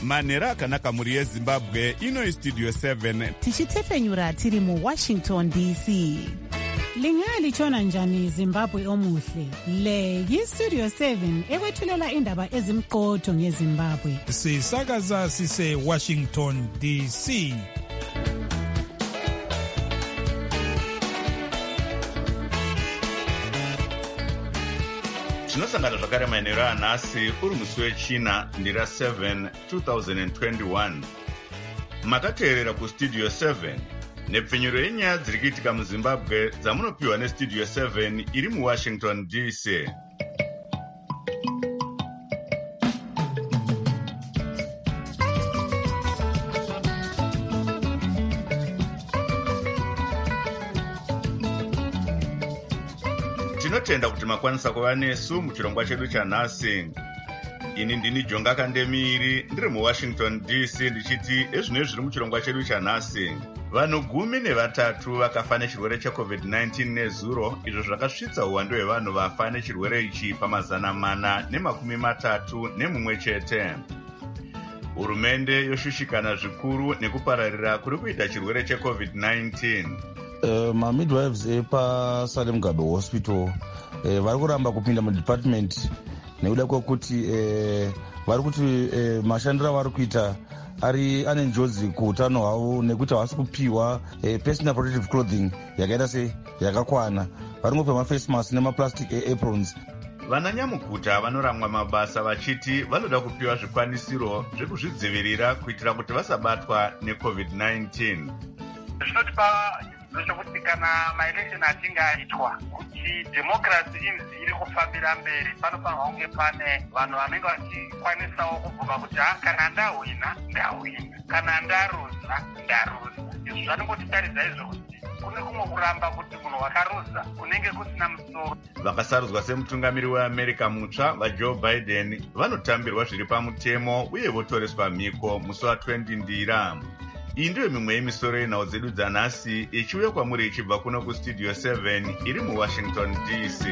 manhero akanaka mhuri yezimbabwe. Ino istudio 7 tichitefenyura tiri muWashington DC. Lingaya lichona njani Zimbabwe omuhle? Le yistudio 7 ekwethulela indaba ezimqotho ngeZimbabwe. Sisakaza sise Washington DC. tinosangana zvakare manhero anhasi uri musi wechina ndira 7 2021. makateerera kustudio 7 nepfenyuro yenyaya dziri kuitika muzimbabwe dzamunopiwa nestudio 7 iri muWashington DC. tinotenda kuti makwanisa kuva nesu muchirongwa chedu chanhasi. ini ndini Jonga Kandemiri ndiri muWashington DC ndichiti ezvino zviri muchirongwa chedu chanhasi. Vanhu 13 vakafa nechirwere cheCovid-19 nezuro, izvo zvakasvitsa uwandu hwevanhu vafa nechirwere ichi pa431 chete. Hurumende yoshushikana zvikuru nekupararira kuri kuita chirwere cheCovid-19. Midwives epaSalem Gado Hospital vari kuramba kupinda mudepartment nekuda kwekuti vari kuti mashandiro avari kuita ane njodzi kuutano hwavo nekuti havasi kupiwa personal protective clothing yakaita yakakwana. Vari ngopa maface mask nemaplastic aprons. Vananyamukuta vanoramwa mabasa vachiti vanoda kupiwa zvikwanisiro zvekuzvidzivirira kuitira kuti vasabatwa neCovid-19. Zvinotipa zvokuti kana maelection achinge aitwa kuti democracy iri kufambira mberi, panofanirwa kunge pane vanhu vanenge vachikwanisawo kubvuma kuti kana ndahwina ndahwina, kana ndaruza ndaruza. Izvi zvanongotitarisa izvo kuti kune kumwe kuramba kuti munhu wakaruza kunenge kusina musoro. Vakasarudzwa semutungamiri weAmerica mutsva vaJoe Biden vanotambirwa zviri pamutemo uye votoreswa mhiko musi wa20 ndira. Iyi ndiyo mimwe yemisoro yenhau dzedu dzanhasi ichiuya kwamuri ichibva kuno kustudio 7 iri muWashington DC.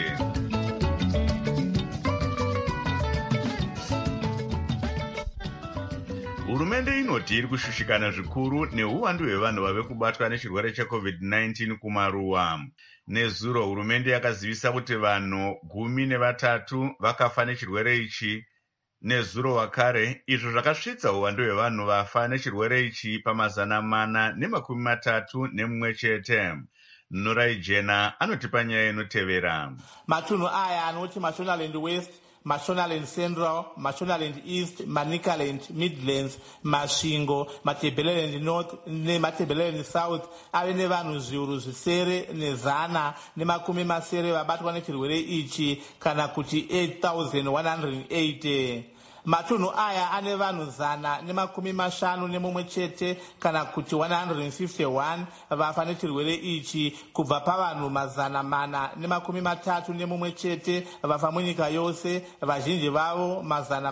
Hurumende inoti iri kushushikana zvikuru neuwandu hwevanhu vave kubatwa nechirwere cheCovid-19 kumaruwa. Nezuro hurumende yakazivisa kuti vanhu 13 vakafa nechirwere ichi nezuro wakare, izvo zvakasvitsa uwandu hwevanhu vafa nechirwere ichi pa431 chete. Nurai Jena anotipa nyaya inotevera. Matunhu aya anoti Mashonaland West, Mashonaland Central, Mashonaland East, Manicaland, Midlands, Masvingo, Matabeleland North neMatabeleland South ave nevanhu zviuru zvisere nezana nemakumi masere vabatwa nechirwere ichi, kana kuti 8,180. Matunhu aya ane vanhu 151 chete, kana kuti 151 vafa nechirwere ichi, kubva pavanhu 431 chete vafa munyika yose. Vazhinji vavo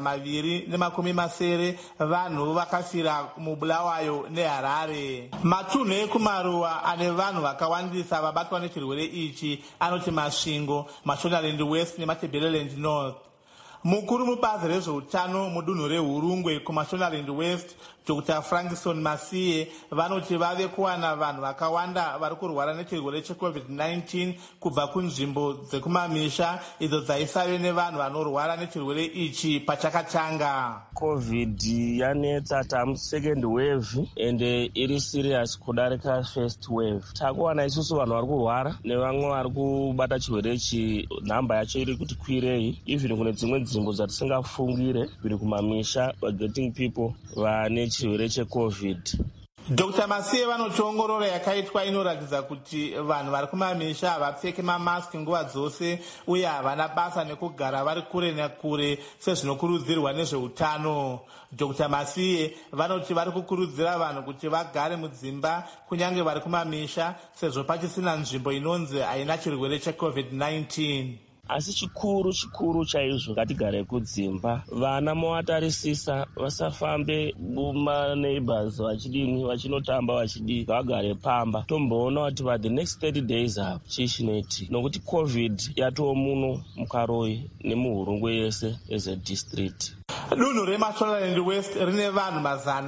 270 vanhu vakafira muBulawayo neHarare. Matunhu ekumaruwa ane vanhu vakawandisa vabatwa nechirwere ichi anoti Masvingo, Mashonaland West neMatabeleland North. Mukuru mubazi rezveutano mudunhu reHurungwe kuMashonaland West, Dr. Frankson Masiye, vanoti vave kuwana vanhu vakawanda vari kurwara nechirwere cheCovid-19 kubva kunzvimbo dzekumamisha idzo dzaisave nevanhu vanorwara nechirwere ichi pachakatanga. COVID yanetsa, second wave ende iri serious kudarika first wave. Takuwana isusu vanhu vari kurwara nevamwe vari kubata chirwere ichi, nhamba yacho iri kuti kwirei, even kune dzimwe nzvimbo dzatisingafungire zviri kumamisha, getting people vane chirwere cheCovid. Dr. Masiye vanoti ongororo yakaitwa inoratidza kuti vanhu vari kumamisha havapfeki mamaski nguva dzose uye havana basa nekugara vari kure nekure sezvinokurudzirwa nezveutano. Dr. Masiye vanoti vari kukurudzira vanhu kuti vagare mudzimba kunyange vari kumamisha sezvo pachisina nzvimbo inonzi haina chirwere cheCovid-19. Asi chikuru chaizvo ngatigare kudzimba. Vana movatarisisa vasafambe mumaneighbors vachinotamba vagare pamba. Tomboona kuti the next 30 days up chishineti nokuti COVID yatoo muno muKaroyi nemuHurungwe yese as a district. Dunhu reMashonaland West rine vanhu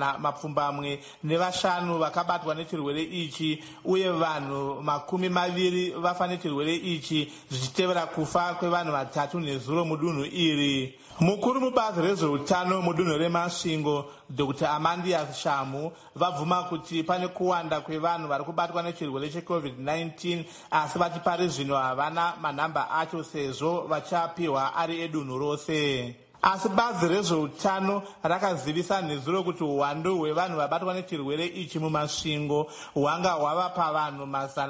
125 vakabatwa nechirwere ichi uye vanhu 20 vafa nechirwere ichi zvichitevera kufa kwevanhu 3 nezuro mudunhu iri. Mukuru mubazi rezveutano mudunhu reMasvingo Dr. Amandias Shamu vabvuma kuti pane kuwanda kwevanhu vari kubatwa nechirwere cheCovid-19 asi vati pari zvino havana manhamba acho sezvo vachapiwa ari edunhu rose. Asi bazi rezveutano rakazivisa nezuro kuti uwandu hwevanhu vabatwa nechirwere ichi mumasvingo hwanga hwava pavanhu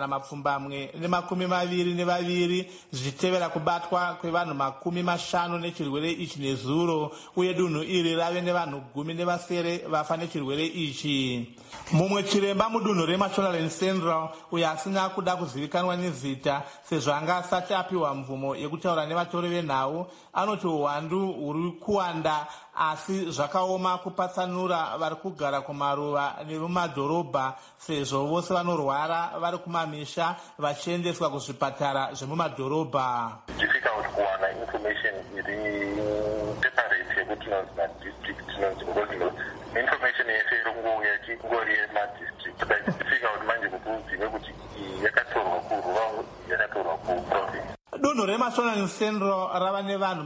122 zvichitevera kubatwa kwevanhu 50 nechirwere ichi nezuro uye dunhu iri rave nevanhu 10 vafa nechirwere ichi. Mumwe chiremba mudunhu reMashonaland Central uyo asina kuda kuzivikanwa nezita sezvo anga asati apiwa mvumo yekutaura nevatori venhau anoti uwandu huri kuwanda asi zvakaoma kupatsanura vari kugara kumaruva nemumadhorobha sezvo vose vanorwara vari kumamisha vachiendeswa kuzvipatara zvemumadhorobha. Difficult kuwana information iri separate yekuti madistrict information yese iri kungouya chingori yemadistrict difficult manje kukuzive kuti yakatorwa kuruva yakatorwa kuprovince. Dunhu reMashonaland Central rava nevanhu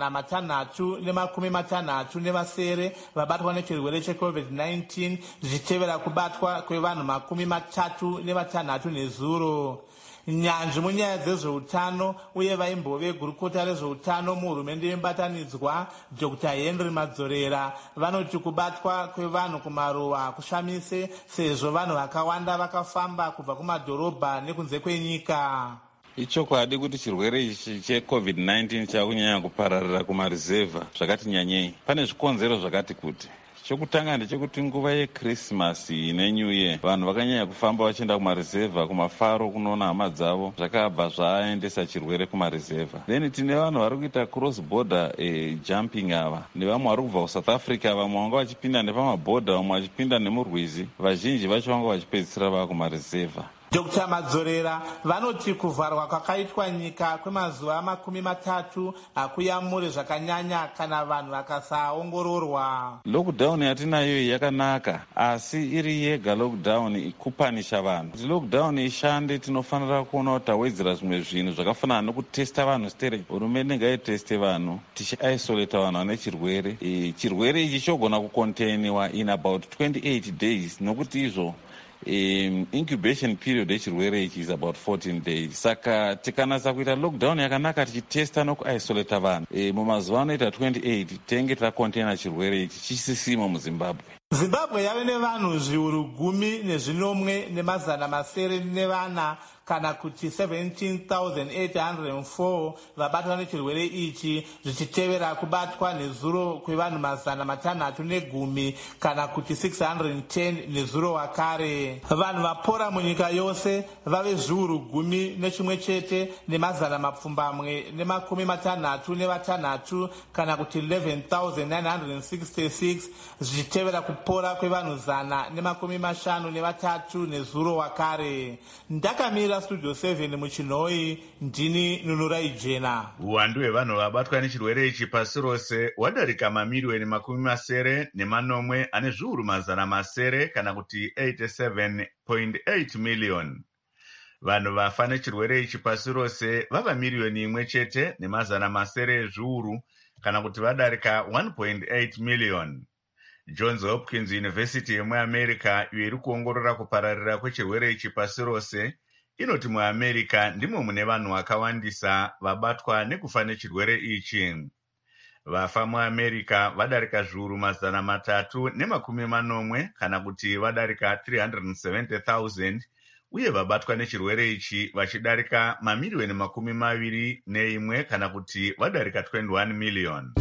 660 vabatwa nechirwere cheCovid-19 zvichitevera kubatwa kwevanhu 36 nezuro. Nyanzvi munyaya dzezveutano uye vaimbove gurukota rezveutano muhurumende yemubatanidzwa Dr. Henry Madzorera vanoti kubatwa kwevanhu kumaruwa kushamise sezvo vanhu vakawanda vakafamba kubva kumadhorobha nekunze kwenyika. Ichokwadi kuti chirwere ichi cheCovid-19 chakunyanya kupararira kumarizevha zvakati nyanyei. Pane zvikonzero zvakati kuti. Chokutanga ndechekuti nguva yeKrisimasi neNew Year vanhu vakanyanya kufamba vachienda kumarizevha kumafaro kunoona hama dzavo zvakabva zvaendesa chirwere kumarizevha. Then tine vanhu vari kuita cross border jumping ava nevamwe vari kubva kuSouth Africa vamwe vanga vachipinda nepamabhodha vamwe vachipinda nemurwizi vazhinji vacho vanga vachipedzisira vava kumarizevha. Dr. Madzorera vanoti kuvharwa kwakaitwa nyika kwemazuva 30 hakuyamure zvakanyanya kana vanhu vakasaongororwa. Lockdown yatinayo yakanaka asi iri yega lockdown kupanisha vanhu. Kuti lockdown ishande tinofanira kuona kuti tawedzera zvimwe zvinhu zvakafanana nokutesta vanhu stere. Hurumende ngaiteste vanhu tichiisolate vanhu vane chirwere. Chirwere ichi chogona kucontainiwa in about 28 days nokuti izvo incubation period yechirwere ichi is about 14 days. Saka tikanasa kuita lockdown yakanaka tichitesta nokuisolate vanhu mumazuva anoita 28 tenge tacontaina chirwere ichi chisisimo muZimbabwe. Zimbabwe yave nevanhu zviuru 10,904 kana kuti 17,804 vabatwa nechirwere ichi zvichitevera kubatwa nezuro kwevanhu 610 kana kuti 610 nezuro wakare. Vanhu vapora munyika yose vave zviuru 11,756 kana kuti 11,966 zvichitevera kupora kwevanhu 153 nezuro wakare. Ndakamira Studio 7 muChinoi, ndini Nunurai Jena. Uwandu hwevanhu vabatwa nechirwere ichi pasi rose wadarika mamiliyoni 80 ane zviuru 100 kana kuti 87.8 million. Vanhu vafa nechirwere ichi pasi rose vava miliyoni 1,100 ezviuru kana kuti vadarika 1.8 million. Johns Hopkins University yemuAmerica iyo iri kuongorora kupararira kwechirwere ichi pasi rose inoti muAmerica ndimo mune vanhu vakawandisa vabatwa nekufa nechirwere ichi. Vafa muAmerica vadarika zviuru 340 kana kuti vadarika 370,000 uye vabatwa nechirwere ichi vachidarika mamiliyoni 21 kana kuti vadarika 21 million.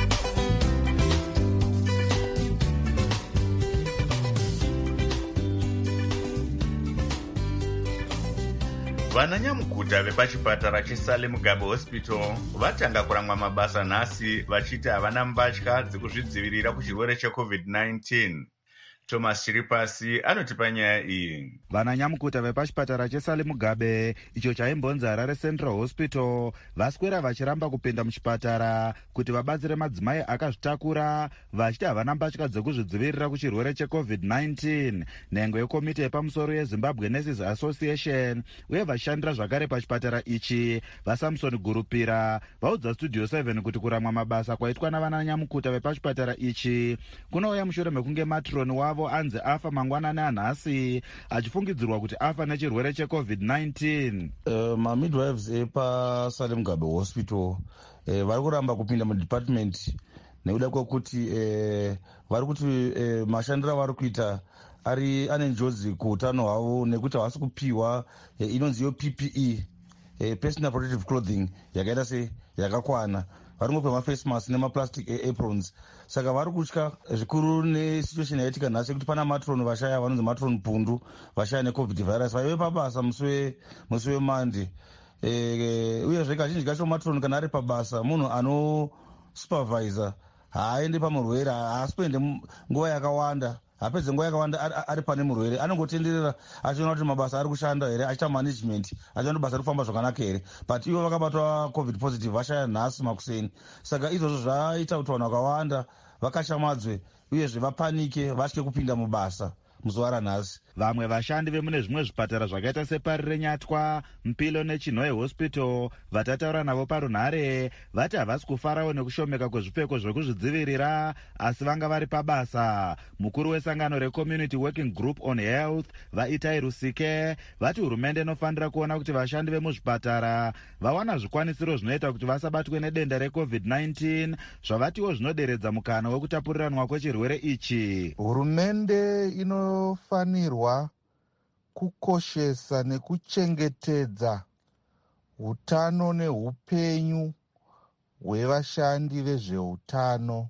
Vananyamukuta vepachipatara cheSalem Gabo Hospital vatanga kurangwa mabasa nhasi vachiti havana mbatya dzekuzvidzivirira kuchirwere cheCovid-19. Thomas Chiripasi anotipa nyaya iyi. Vananyamukuta vepachipatara cheSally Mugabe icho chaimbonzi Harare Central Hospital vaswera vachiramba kupinda muchipatara kuti vabatsire madzimai akazvitakura vachiti havana mbatya dzekuzvidzivirira kuchirwere cheCovid-19. Nhengo yekomiti yepamusoro yeZimbabwe Nurses Association uye vachishandira zvakare pachipatara ichi vaSamson Gurupira vaudza Studio 7 kuti kuramwa mabasa kwaitwa navananyamukuta vepachipatara ichi kunouya mushure mekunge matroni wavo anzi afa mangwanani anhasi achifungidzirwa kuti afa nechirwere cheCovid-19. Mamidwives epaSally Mugabe Hospital vari kuramba kupinda mudepartment nekuda kwekuti vari kuti mashandiro avari kuita ane njodzi kuutano hwavo nekuti havasi kupiwa inonzi yo PPE, personal protective clothing, yakaita se yakakwana. Vari ngopa maface mask nemaplastic aprons. Saka vari kutya zvikuru nesituation yaitika nhasi kuti pana matroni vashaya vanonzi matroni pundu vashaya necovid virus vaive pabasa musi weMonday. Uyezve kazhinji kacho matroni kana ari pabasa munhu anosupervisa haaende pamurwere, haasipende nguva yakawanda, hapedze nguva yakawanda ari pane murwere, anongotenderera achiona kuti mabasa ari kushanda here, achiita management, achiona kuti basa riri kufamba zvakanaka here. But ivo vakabatwa covid positive vashaya nhasi makuseni. Saka izvozvo zvaita kuti vanhu vakawanda vakashamadzwe uyezve vapanike vatye kupinda mubasa muzuva ranhasi. Vamwe vashandi vemune zvimwe zvipatara zvakaita sePari reNyatwa, Mpilo neChinhoe Hospital vatataura navo parunhare vati havasi kufarawo nekushomeka kwezvipfeko zvekuzvidzivirira asi vanga vari pabasa. Mukuru wesangano reCommunity Working Group on Health vaItai Rusike vati hurumende inofanira kuona kuti vashandi vemuzvipatara vawana zvikwanisiro zvinoita kuti vasabatwe nedenda reCovid-19 zvavatiwo zvinoderedza mukana wekutapuriranwa kwechirwere ichi. Hurumende inofanirwa kukoshesa nekuchengetedza hutano neupenyu hwevashandi vezveutano.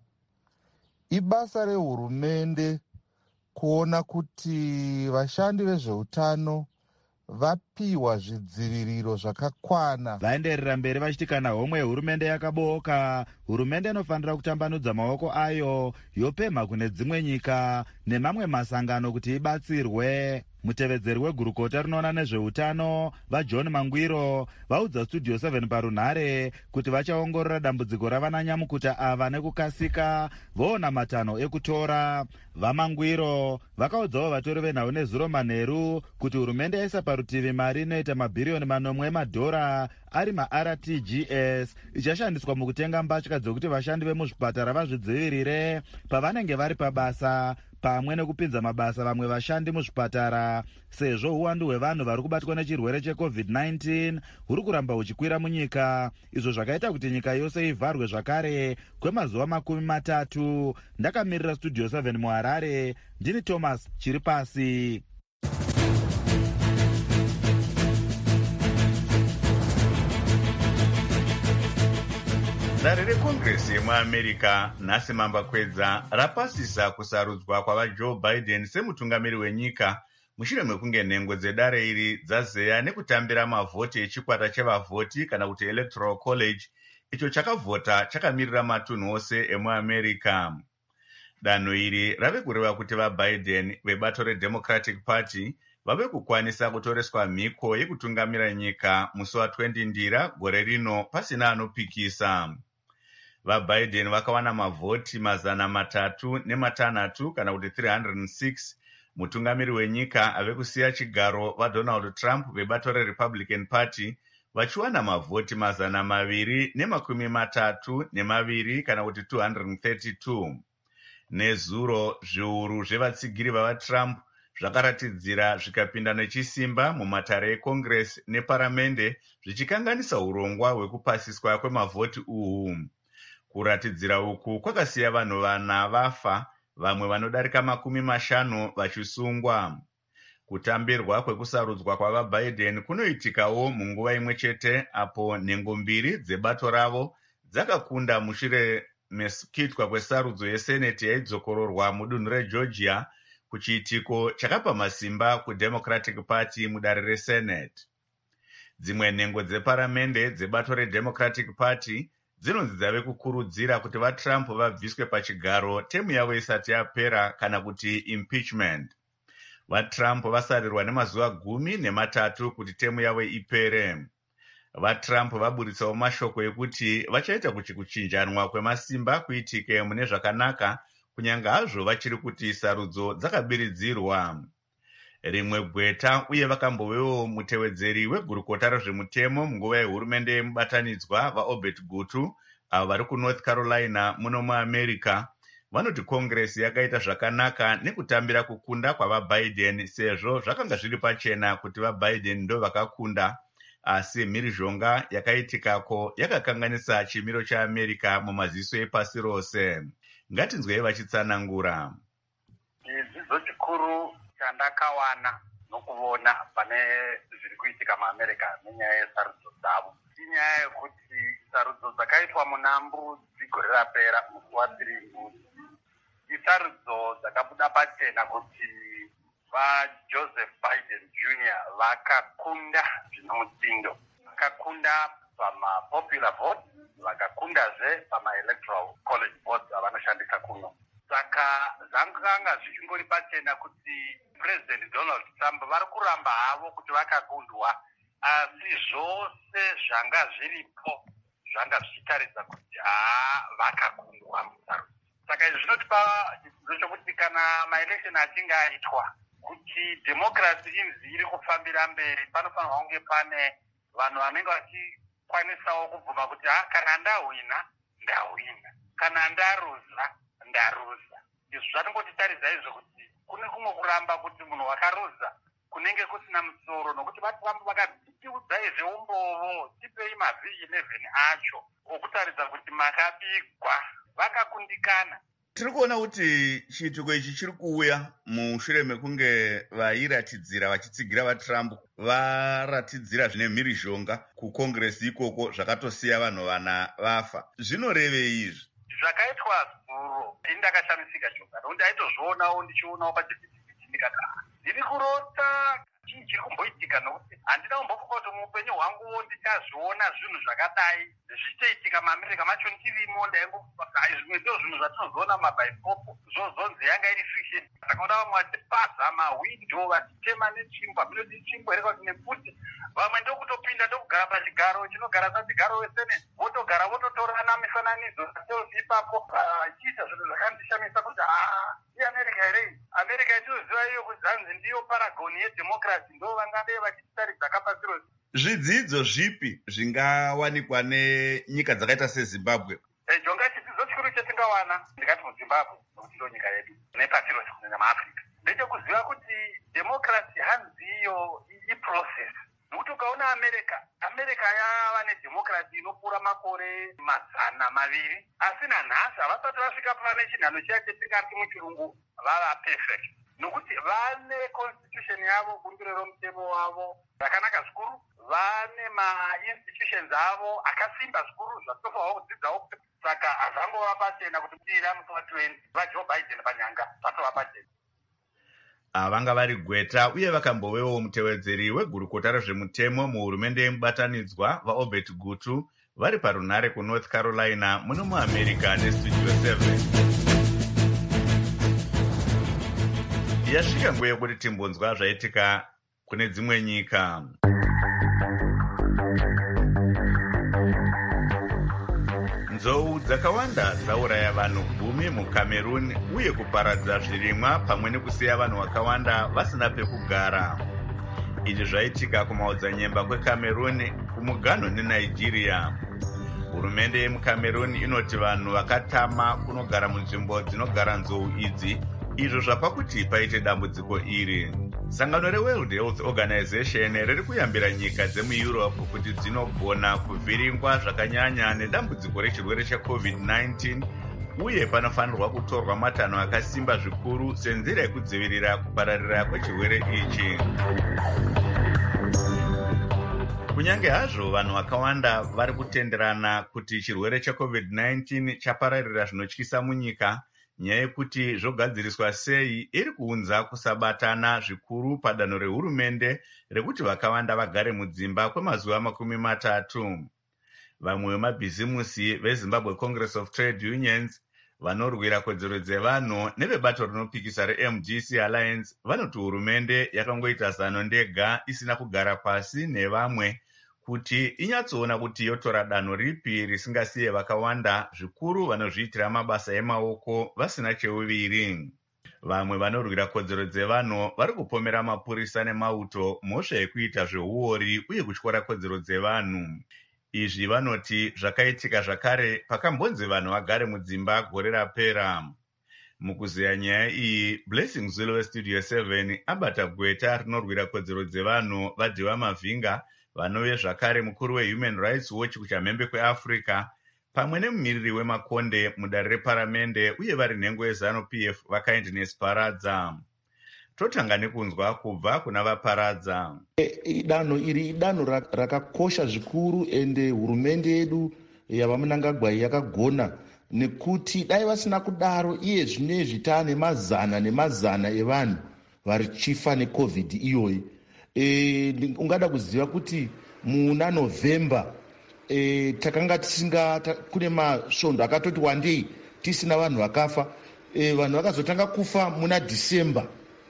Ibasa rehurumende kuona kuti vashandi vezveutano vapiwa zvidziviriro zvakakwana. Vaenderera mberi vachiti kana homwe yehurumende yakabooka, hurumende inofanira kutambanudza maoko ayo yopemha kune dzimwe nyika nemamwe masangano kuti ibatsirwe. Mutevedzeri wegurukota rinoona nezveutano vaJohn Mangwiro vaudza Studio 7 parunhare kuti vachaongorora dambudziko ravananyamukuta ava nekukasika voona matanho ekutora. VaMangwiro vakaudzawo vatori venhau nezuro manheru kuti hurumende yaisa parutivi mari inoita mabhiriyoni manomwe emadhora ari maRTGS ichashandiswa mukutenga mbatya dzokuti vashandi vemuzvipatara vazvidzivirire pavanenge vari pabasa pamwe nekupinza mabasa vamwe vashandi muzvipatara sezvo uwandu hwevanhu vari kubatwa nechirwere cheCovid-19 huri kuramba huchikwira munyika, izvo zvakaita kuti nyika yose ivharwe zvakare kwemazuva 30. Ndakamirira Studio 7 muHarare, ndini Thomas Chiripasi. Zare rekongresi yemuAmerica nhasi mambakwedza rapasisa kusarudzwa kwavaJoe Biden semutungamiri wenyika mushure mekunge nhengo dzedare iri dzazeya nekutambira mavhoti echikwata chevavhoti kana kuti Electoral College, icho chakavhota chakamirira matunhu ose emuAmerica. Danho iri rave kureva kuti vaBiden vebato reDemocratic Party vave kukwanisa kutoreswa mhiko yekutungamira nyika musi wa20 Ndira gore rino pasina anopikisa. VaBiden vakawana mavhoti 306 kana kuti 306. Mutungamiri wenyika ave kusiya chigaro vaDonald Trump vebato reRepublican Party vachiwana mavhoti 232 kana kuti 232. Nezuro zviuru zvevatsigiri vavaTrump zvakaratidzira zvikapinda nechisimba mumatare eCongress neparamende zvichikanganisa urongwa hwekupasiswa kwemavhoti uhu. Kuratidzira uku kwakasiya vanhu 4 vafa, vamwe vanodarika 50 vachisungwa. Kutambirwa kwekusarudzwa kwavaBiden kunoitikawo munguva imwe chete apo nhengo mbiri dzebato ravo dzakakunda mushure mekuitwa kwesarudzo yeseneti yaidzokororwa mudunhu reGeorgia kuchiitiko chakapa masimba kuDemocratic Party mudare reSenate. Dzimwe nhengo dzeparamende dzebato reDemocratic Party dzinonzi dzave kukurudzira kuti vaTrump vabviswe pachigaro temu yavo isati yapera kana kuti impeachment. VaTrump vasarirwa nemazuva 13 kuti temu yavo ipere. VaTrump vaburitsawo mashoko ekuti vachaita kuti kuchinjanwa kwemasimba kuitike mune zvakanaka, kunyanga hazvo vachiri kuti sarudzo dzakabiridzirwa. Rimwe gweta uye vakambovewo mutevedzeri wegurukota rezvemutemo munguva yehurumende yemubatanidzwa vaObert Gutu avo vari kuNorth Carolina muno muAmerica vanoti Congress yakaita zvakanaka nekutambira kukunda kwavaBiden, sezvo zvakanga zviri pachena kuti vaBiden ndo vakakunda, asi mhirizhonga yakaitikako yakakanganisa chimiro chaAmerica mumaziso epasi rose. Ngatinzwei vachitsanangura. Chidzidzo chikuru chandakawana nokuona pane zviri kuitika muAmerica nenyaya yesarudzo dzavo inyaya yekuti sarudzo dzakaitwa muna Mbudzi gore rapera musi wa3 isarudzo dzakabuda pachena kuti vaJoseph Biden Jr. vakakunda zvinomutsindo, vakakunda pamapopular vote, vakakundazve pamaelectoral college votes avanoshandisa kuno. Saka zvanga zvichingori pachena kuti President Donald Trump vari kuramba havo kuti vakakundwa, asi zvose zvanga zviripo zvanga zvichitaridza kuti vakakundwa musarudzo. Saka izvi zvinotipa chidzidzo chokuti kana maelection achinge aitwa kuti democracy iri kufambira mberi, panofanirwa kunge pane vanhu vanenge vachikwanisawo kubvuma kuti kana ndahwina ndahwina, kana ndaruza ndaruza. Izvi zvatingotitaridza izvo kuti kune kumwe kuramba kuti munhu wakaruza kunenge kusina musoro, nokuti vaTrump vakatiudza izveumboo, tipei mavhi 11 acho okutaridza kuti makabigwa, vakakundikana. Tiri kuona kuti chiitiko ichi chiri kuuya mushure mekunge vairatidzira vachitsigira vaTrump varatidzira zvine mhirizhonga kuCongress ikoko zvakatosiya vanhu vana vafa. Zvinorevei izvi? Zvakaitwa zuro indakashamisika choka, nokuti ndaitozvionawo ndichionawo pachivhitivhiti ndikati ndiri kurota chii chiri kumboitika, nokuti handina kumbofunga kuti muupenyu hwanguwo ndichazviona zvinhu zvakadai zvichiitika muAmerica macho ndirimo. Ndaingofunga zvimwe ndo zvinhu zvatinozoona mumabhaisikopu zvozonzi yanga iri fiction. Saka uda vamwe vachipaza mahwindo vachitema netsvimbo, hamino itsvimbo here kuti nefuti vamwe ndokutopinda ndokugara pachigaro chinogara pachigaro weseneti, votogara vototorana mifananidzo aselfi ipapo vachiita zvinhu zvakandishamisa kuti iAmerica here. America yatinoziva iyo kuzanzi ndiyo paragoni yedhemokrasi, ndo vangadei vachitaridza kapasi rose. Zvidzidzo zvipi zvingawanikwa nenyika dzakaita seZimbabwe? Jonga chidzidzo chikuru chatingawana ndikati muZimbabwe, nokuti ndo nyika yedu nepasi rose kunyanya muAfrica, ndechekuziva kuti democracy hanzi iyo iprocess. Nokuti ukaona America yava nedemocracy inopfuura makore 200, asi nanhasi havasati vasvika pane chinhano chiya chetingati muchirungu vava perfect, nokuti vane constitution yavo, bumbiro romutemo wavo rakanaka zvikuru, vane mainstitutions avo akasimba zvikuru zvatofanirwa kudzidzawo. Saka hazvangova pachena kuti tira musi wa20 vaJoe Biden panyanga zvatova pachena. Vanga vari gweta uye vakambovewo mutevedzeri wegurukota rezvemutemo muhurumende yemubatanidzwa vaObert Gutu vari parunhare kuNorth Carolina muno muAmerica neStudio 7. Yasvika nguva yekuti timbonzwa zvaitika kune dzimwe nyika. Nzou dzakawanda dzauraya vanhu 10 muCameroon uye kuparadza zvirimwa pamwe nekusiya vanhu vakawanda vasina pekugara. Izvi zvaitika kumaodzanyemba kweCameroon kumuganho neNigeria. Hurumende yemuCameroon inoti vanhu vakatama kunogara munzvimbo dzinogara nzou idzi, izvo zvapa kuti paite dambudziko iri. Sangano reWorld Health Organization riri kuyambira nyika dzemuEurope kuti dzinogona kuvhiringwa zvakanyanya nedambudziko rechirwere cheCovid-19 uye panofanirwa kutorwa matanho akasimba zvikuru senzira yekudzivirira kupararira kwechirwere ichi. Kunyange hazvo vanhu vakawanda vari kutenderana kuti chirwere cheCovid-19 chapararira zvinotyisa munyika, nyaya yekuti zvogadziriswa sei iri kuunza kusabatana zvikuru padanho rehurumende rekuti vakawanda vagare mudzimba kwemazuva 30. vamwe vemabhizimusi vezimbabwe Congress of Trade Unions, vanorwira kodzero dzevanhu nevebato rinopikisa reMDC Alliance vanoti hurumende yakangoita zano ndega isina kugara pasi nevamwe kuti inyatsoona kuti yotora danho ripi risingasiye vakawanda zvikuru vanozviitira mabasa emaoko vasina cheuviri. Vamwe vanorwira kodzero dzevanhu vari kupomera mapurisa nemauto mhosva yekuita zveuori uye kutyora kodzero dzevanhu. Izvi vanoti zvakaitika zvakare pakambonzi vanhu vagare mudzimba gore rapera. Mukuzeya nyaya iyi, Blessing Zulu weStudio 7 abata gweta rinorwira kodzero dzevanhu vaDhiwa Mavhinga, vanove zvakare mukuru weHuman Rights Watch kuchamhembe kweAfrica, pamwe nemumiriri wemakonde mudare reparamende uye vari nhengo yeZANU-PF vaKindness Paradza. Totanga nekunzwa kubva kuna vaparadza. Danho iri idanho rakakosha zvikuru ende hurumende yedu yavaMnangagwa yakagona, nekuti dai vasina kudaro iye zvinezvi taane mazana nemazana evanhu vari chifa neCovid iyoyi. Ungada kuziva kuti muna November takanga kune masvondo akatoti wandei tisina vanhu vakafa. Vanhu vakazotanga kufa muna December.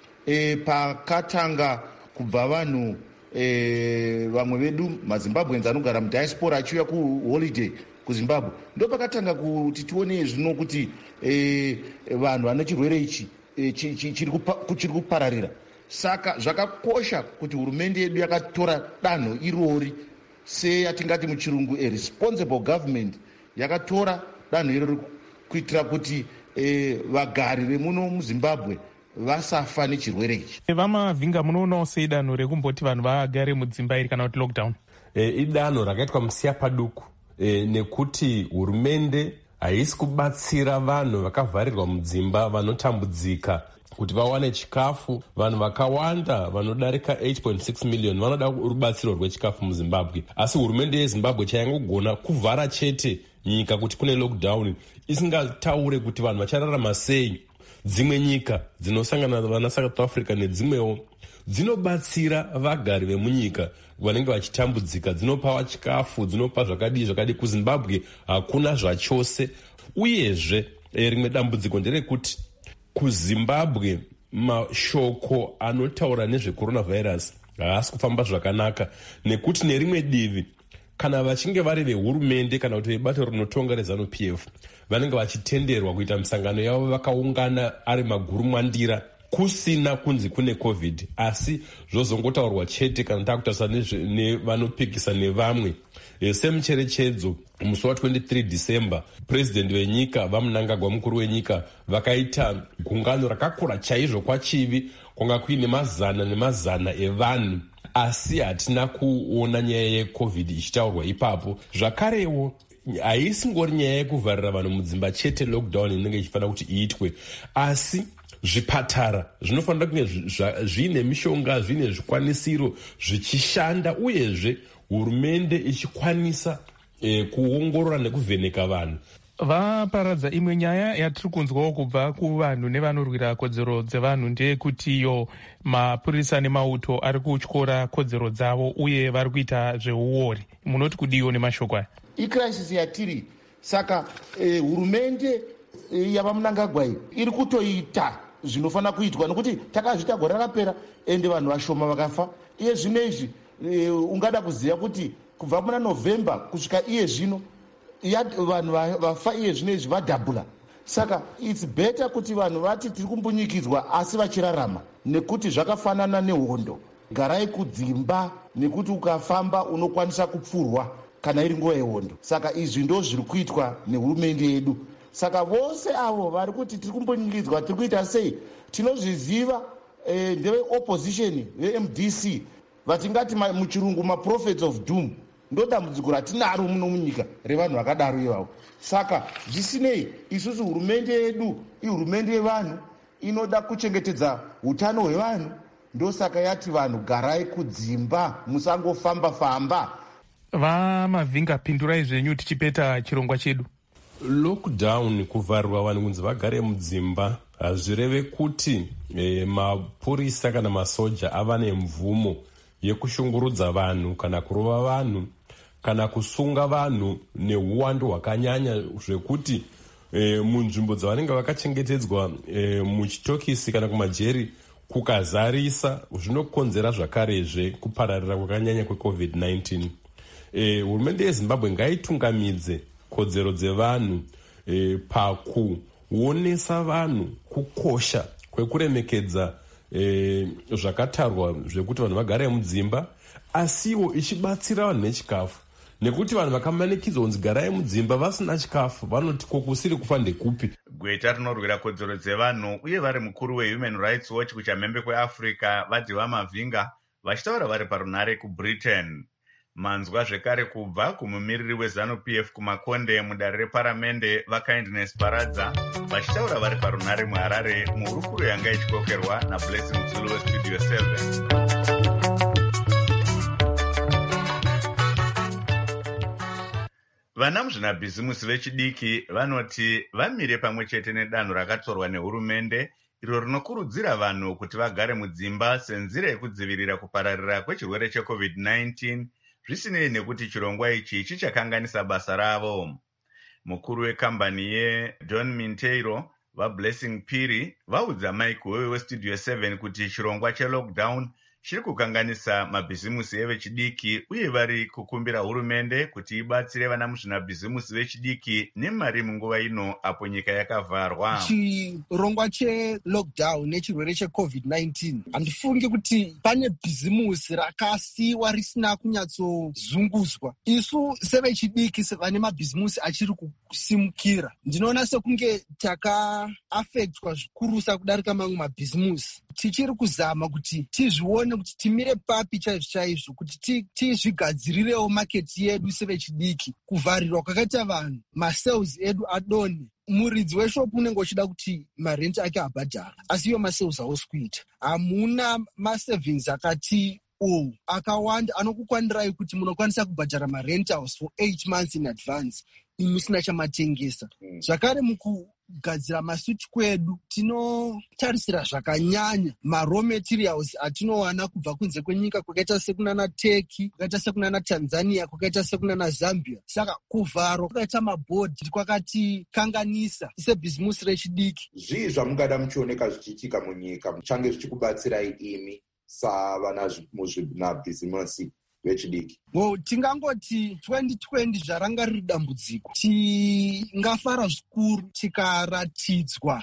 Pakatanga kubva vanhu vamwe vedu maZimbabweans anogara mudiaspora achiuya kuholiday kuZimbabwe, ndo pakatanga kuti tione zvino kuti vanhu vane chirwere ichi chiri kupararira. Saka zvakakosha kuti hurumende yedu yakatora danho irori, seyatingati muchirungu responsible government, yakatora danho irori kuitira kuti vagari vemuno muZimbabwe vasafa nechirwere ichi. VaMavhinga, munoonawo sei danho rekumboti vanhu vagare mudzimba iri kana kuti lockdown? Idanho rakaitwa musiya paduku, nekuti hurumende haisi kubatsira vanhu vakavharirwa mudzimba vanotambudzika kuti vawane chikafu. Vanhu vakawanda vanodarika 8.6 million vanoda rubatsiro rwechikafu muZimbabwe, asi hurumende yeZimbabwe chayangogona kuvhara chete nyika kuti kune lockdown, isingataure kuti vanhu vachararama sei. Dzimwe nyika dzinosangana vana South Africa nedzimwewo dzinobatsira vagari vemunyika vanenge vachitambudzika, dzinopawa chikafu, dzinopa zvakadi. KuZimbabwe hakuna zvachose. Uyezve rimwe dambudziko nderekuti kuZimbabwe mashoko anotaura nezvecoronavirus haasi kufamba zvakanaka, nekuti nerimwe divi kana vachinge vari vehurumende kana kuti vebato rinotonga reZANU-PF vanenge vachitenderwa kuita misangano yavo vakaungana ari maguru mwandira kusina kunzi kune COVID, asi zvozongotaurwa chete kana takutarisa nevanopikisa nevamwe. Semucherechedzo, musi wa23 December, president wenyika vaMnangagwa, mukuru wenyika, vakaita gungano rakakura chaizvo kwachivi, kwanga kuine mazana nemazana evanhu, asi hatina kuona nyaya yeCovid ichitaurwa ipapo. Zvakarewo haisingori nyaya yekuvharira vanhu mudzimba chete lockdown inenge ichifanira kuti iitwe, asi zvipatara zvinofanira kunge zvine mishonga, zvine zvikwanisiro zvichishanda, uyezve hurumende ichikwanisa kuongorora nekuvheneka vanhu. Vaparadza, imwe nyaya yatiri kunzwawo kubva kuvanhu nevanorwira kodzero dzevanhu ndeyekuti iyo mapurisa nemauto ari kutyora kodzero dzavo uye vari kuita zveuori. Munoti kudiwo nemashoko aya? Icrisis yatiri, saka hurumende yavaMnangagwa iri kutoita zvinofanira kuitwa, nekuti takazviita gore rapera ende vanhu vashoma vakafa. Iye zvino izvi ungada kuziva kuti kubva muna November kusvika iye zvino vanhu vafa iye zvino izvi vadhabhula. Saka it's better kuti vanhu vati tiri kumbunyikidzwa asi vachirarama, nekuti zvakafanana nehondo. Garai kudzimba, nekuti ukafamba unokwanisa kupfurwa kana iri nguva yehondo. Saka izvi ndo zviri kuitwa nehurumende yedu. Saka vose avo vari kuti tiri kumbunyikidzwa tiri kuita sei, tinozviziva. Ndeve opposition veMDC vatingati muchirungu maprophets of doom, ndo dambudziko ratinaro muno munyika revanhu vakadaro ivavo. Saka zvisinei, isusu hurumende yedu ihurumende yevanhu, inoda kuchengetedza utano hwevanhu, ndosaka yati vanhu garai kudzimba, musangofamba famba. VaMavhinga, pindurai zvenyu tichipeta chirongwa chedu. Lockdown, kuvharirwa vanhu kunzi vagare mudzimba, hazvireve kuti mapurisa kana masoja ava nemvumo yekushungurudza vanhu kana kurova vanhu kana kusunga vanhu neuwandu hwakanyanya zvekuti munzvimbo dzavanenge vakachengetedzwa muchitokisi kana kumajeri kukazarisa zvinokonzera zvakarezve kupararira kwakanyanya kweCovid-19. Hurumende yeZimbabwe ngaitungamidze kodzero dzevanhu pakuonesa vanhu kukosha kwekuremekedza zvakatarwa zvekuti vanhu vagare mudzimba, asiwo ichibatsira vanhu nechikafu, nekuti vanhu vakamanikidzwa kunzi garai mudzimba vasina chikafu vanoti kokusiri kufa ndekupi. Gweta rinorwira kodzero dzevanhu uye vari mukuru weHuman Rights Watch kuchamhembe kweAfrica Vadhiva Mavhinga vachitaura vari parunare kuBritain. Manzwa zvekare kubva kumumiriri weZANU-PF kumakonde mudare reparamende vaKindness Paradza vachitaura vari parunare muHarare muhurukuro yanga ichikokerwa naBlessing Zulu weStudio 7. Vana muzvinabhizimusi vechidiki vanoti vamire pamwe chete nedanho rakatorwa nehurumende iro rinokurudzira vanhu kuti vagare mudzimba senzira yekudzivirira kupararira kwechirwere cheCovid-19 zvisinei nekuti chirongwa ichi chichakanganisa basa ravo. Mukuru wekambani yeDon Minteiro vaBlessing Phiri vaudza Mike Wewe weStudio 7 kuti chirongwa chelockdown chiri kukanganisa mabhizimusi evechidiki uye vari kukumbira hurumende kuti ibatsire vana muzvinabhizimusi vechidiki nemari munguva ino apo nyika yakavharwa. Chirongwa chelockdown nechirwere cheCovid-19 handifungi kuti pane bhizimusi rakasiwa risina kunyatsozunguzwa. Isu sevechidiki vane mabhizimusi achiri kusimukira ndinoona sekunge takaafektwa zvikurusa kudarika mamwe mabhizimusi. Tichiri kuzama kuti tizvione kuti timire papi chaizvo kuti tizvigadzirirewo maketi yedu sevechidiki. Kuvharirwa kwakaita vanhu, masales edu adonhe. Muridzi weshopu unenge uchida kuti marenti ake abhadhara, asi iyo masales hausi kuita. Hamuna masavings akati akawanda anokukwanirai kuti munokwanisa kubhadhara marent house for 8 months in advance musina chamatengesa. Zvakare mukugadzira masuti kwedu tinotarisira zvakanyanya maraw materials atinowana kubva kunze kwenyika kwakaita sekunana Turkey, kwakaita sekunana Tanzania, kwakaita sekunana Zambia. Saka kuvharwa kwakaita mabhodhi kwakatikanganisa sebhizimusi rechidiki. Zvii zvamungada muchioneka zvichiitika munyika muchange zvichikubatsirai imi savana muzvinabhizimusi vechidiki? Tingangoti 2020 zvaranga riri dambudziko. Tingafara zvikuru tikaratidzwa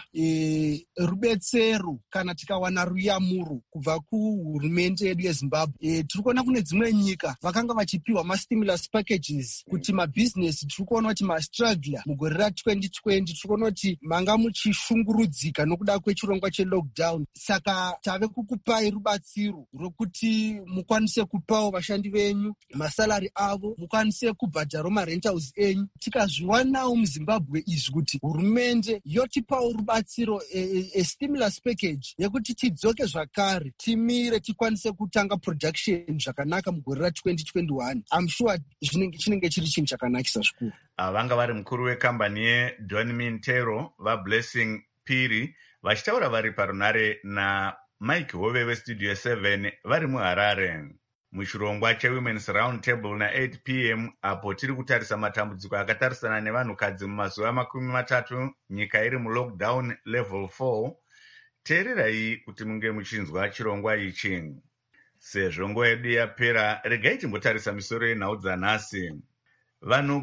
rubetsero kana tikawana ruyamuro kubva kuhurumende yedu yeZimbabwe. Tiri kuona kune dzimwe nyika vakanga vachipiwa mastimulus packages kuti mabhizinesi tiri kuona kuti mastruggler mugore ra2020 tiri kuona kuti manga muchishungurudzika nokuda kwechirongwa chelockdown. Saka tave kukupai rubatsiro rwokuti mukwanise kupawo vashandi venyu masalari avo, mukwanise kubhadhara marent house enyu. Tikazviwanawo muZimbabwe izvi kuti hurumende yotipawo rubatsiro stimulus package yekuti tidzoke zvakare timire tikwanise kutanga production zvakanaka mugore ra2021. I'm sure chinenge chiri chinhu chakanakisa zvikuru. Vanga vari mukuru wekambani yeDon Mintero vaBlessing Phiri vachitaura vari parunare naMike Hove weStudio 7 vari muHarare. Muchirongwa cheWomen's Round Table na8 p.m. apo tiri kutarisa matambudziko akatarisana nevanhukadzi mumazuva 30 nyika iri mulockdown level 4. Teererai kuti munge muchinzwa chirongwa ichi. Sezvo nguva yedu yapera, regai timbotarisa misoro yenhau dzanhasi. Vanhu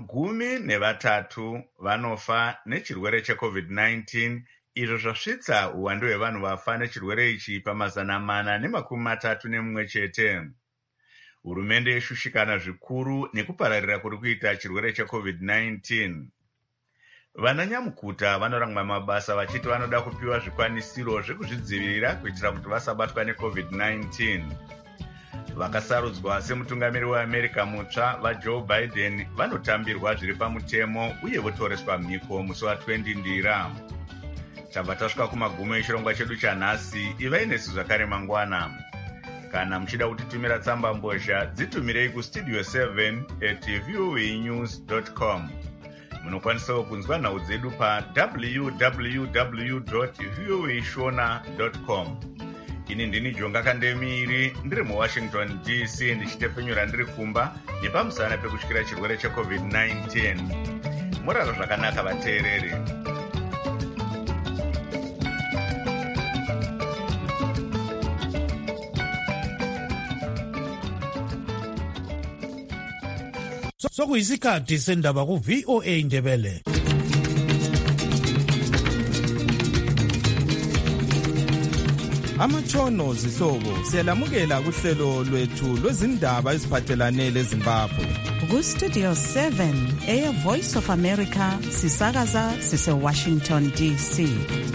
13 vanofa nechirwere cheCovid-19 izvo zvasvitsa uwandu hwevanhu vafa nechirwere ichi pamazana 431 chete. Hurumende yeshushikana zvikuru nekupararira kuri kuita chirwere cheCovid-19. Vananyamukuta vanorangwa mabasa vachiti vanoda kupiwa zvikwanisiro zvekuzvidzivirira kuitira kuti vasabatwa neCovid-19. Vakasarudzwa semutungamiri weAmerica mutsva vaJoe Biden vanotambirwa zviri pamutemo uye votoreswa mhiko musi wa20 Ndira. Tabva tasvika kumagumo echirongwa chedu chanhasi. Ivai nesu zvakare mangwana. Kana muchida kutitumira tsamba mbozha dzitumirei kustudio 7@voanews.com. Munokwanisawo kunzwa nhau dzedu pa www.voashona.com. ini ndini Jonga Kandemiri ndiri muWashington DC ndichitepfenyura ndiri kumba nepamusana pekutyira chirwere cheCovid-19. Murara zvakanaka vateereri. Sokuyisikhathi sendaba ku-VOA Ndebele. Amatshono zihlobo siyalamukela kuhlelo lwethu lwezindaba eziphathelane leZimbabwe. Ku-Studio 7 Voice of America sisakaza sise-Washington DC.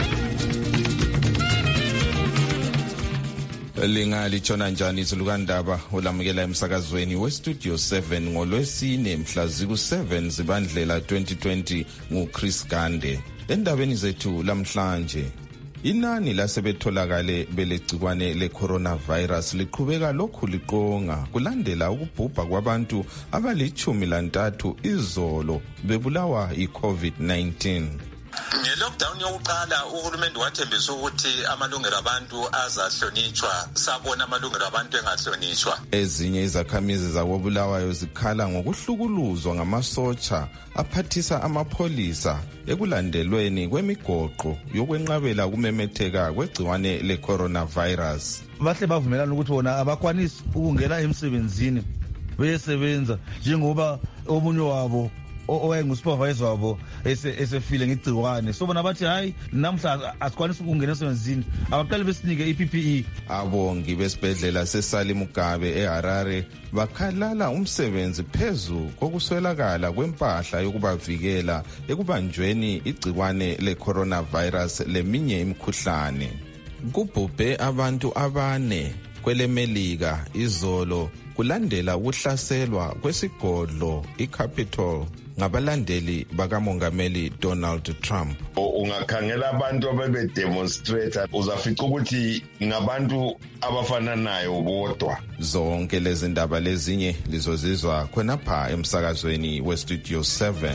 Lingalitshona njani izulukandaba olamukela emsakazweni weStudio 7 ngolwesine mhla ziku-7 Zibandlela 2020 nguChris Gande. Endabeni zethu lamhlanje, inani lasebetholakale belegcikwane le-coronavirus liqhubeka lokhu liqonga kulandela ukubhubha kwabantu abali-13 izolo bebulawa i-COVID-19. Nge-lockdown yokuqala uhulumende wathembisa ukuthi amalungelo abantu azahlonitshwa, sabona amalungelo abantu engahlonitshwa. Ezinye izakhamizi zakoBulawayo zikhala ngokuhlukuluzwa ngamasotsha aphathisa amapholisa ekulandelweni kwemigoqo yokwenqabela ukumemetheka kwegciwane le-coronavirus. Bahle bavumelana ukuthi bona abakwanisi ukungena emsebenzini beyesebenza njengoba omunye wabo owayengusupervisor wabo esefile ngegciwane. So bona bathi hayi namhla asikwanisi ukungena emsebenzini, abaqale besinike i-PPE. Abongi besibhedlela seSali Mugabe eHarare bakhalala umsebenzi phezu kokuswelakala kwempahla yokubavikela ekubanjweni igciwane le-coronavirus leminye imikhuhlane. Kubhubhe abantu 4 kweleMelika izolo kulandela ukuhlaselwa kwesigodlo iCapitol ngabalandeli bakamongameli Donald Trump. Ungakhangela abantu ababedemonstrate uzafica ukuthi ngabantu abafana nayo bodwa. Zonke lezi ndaba lezinye lizozizwa khonapha emsakazweni weStudio 7.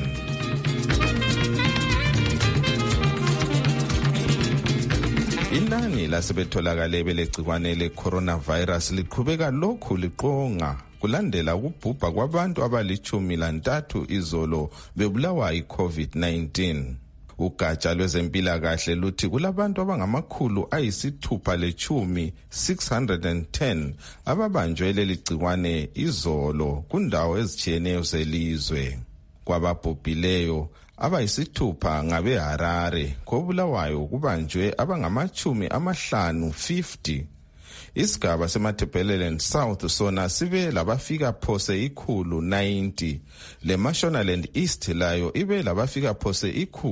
Inani lasebetholakale belegcikwane le-coronavirus liqhubeka lokhu liqonga kulandela ukubhubha kwabantu abali-13 izolo bebulawa i-COVID-19. Ugatsha lwezempilakahle luthi kulabantu abangama-610 ababanjwe leli gciwane izolo kundawo ezitshiyeneyo zelizwe. Kwababhubhileyo abayisithupha ngabeHarare, koBulawayo kubanjwe abangama-50. Isigaba seMatabeleland South sona sibe labafika phose 190. Le Mashonaland East layo ibe labafika phose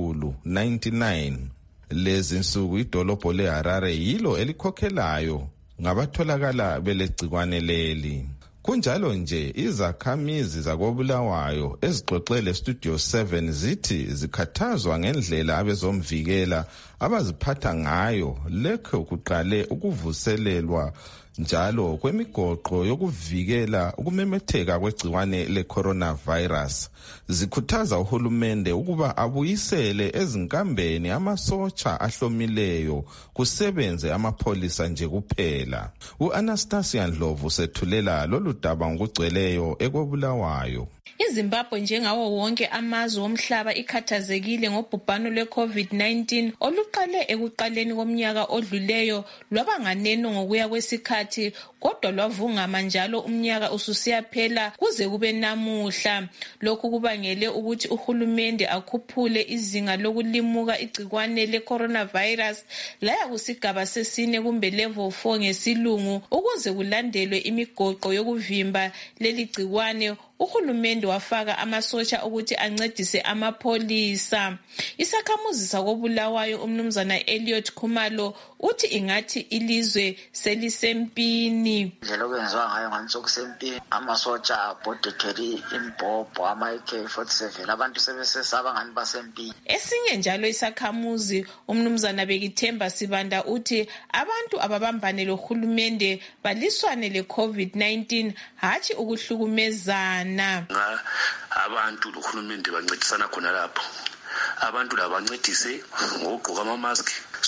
199. Lezi nsuku idolobho leHarare yilo elikhokhelayo ngabatholakala belegcikwane leli. Kunjalo nje izakhamizi zakoBulawayo ezixoxele Studio 7 zithi zikhathazwa ngendlela abezomvikela abaziphatha ngayo lekho kuqale ukuvuselelwa njalo kwemigoqo yokuvikela ukumemetheka kwegciwane le-coronavirus. Zikhuthaza uhulumende ukuba abuyisele ezinkambeni amasotsha ahlomileyo kusebenze amapholisa nje kuphela. U-Anastasia Ndlovu sethulela lolu daba ngokugcweleyo ekoBulawayo. IZimbabwe njengawo wonke amazwe omhlaba ikhathazekile ngobhubhano lwe-COVID-19 oluqale ekuqaleni komnyaka odluleyo lwaba nganeno ngokuya kwesikhathi, kodwa lwavungama njalo umnyaka ususiyaphela kuze kube namuhla. Lokhu kubangele ukuthi uhulumende akhuphule izinga lokulimuka igcikwane le-coronavirus laya kusigaba sesine kumbe level 4 ngesilungu ukuze kulandelwe imigoqo yokuvimba leli gcikwane. Uhulumende wafaka amasotsha ukuthi ancedise amapholisa. Isakhamuzi sakoBulawayo umnumzana Elliot Khumalo uthi ingathi ilizwe selisempini. Indlela okwenziwa ngayo ngantsuku sempini, amasotsha abhodethele imbhobho ama-AK-47, abantu sebesesaba ngani basempini. Esinye njalo isakhamuzi umnumzana Bekithemba Sibanda uthi abantu ababambane lohulumende baliswane le-COVID-19 hatshi ukuhlukumezana. Abantu lohulumende bancedisana khona lapho. Abantu laba bancedise ngokugqoka ama-mask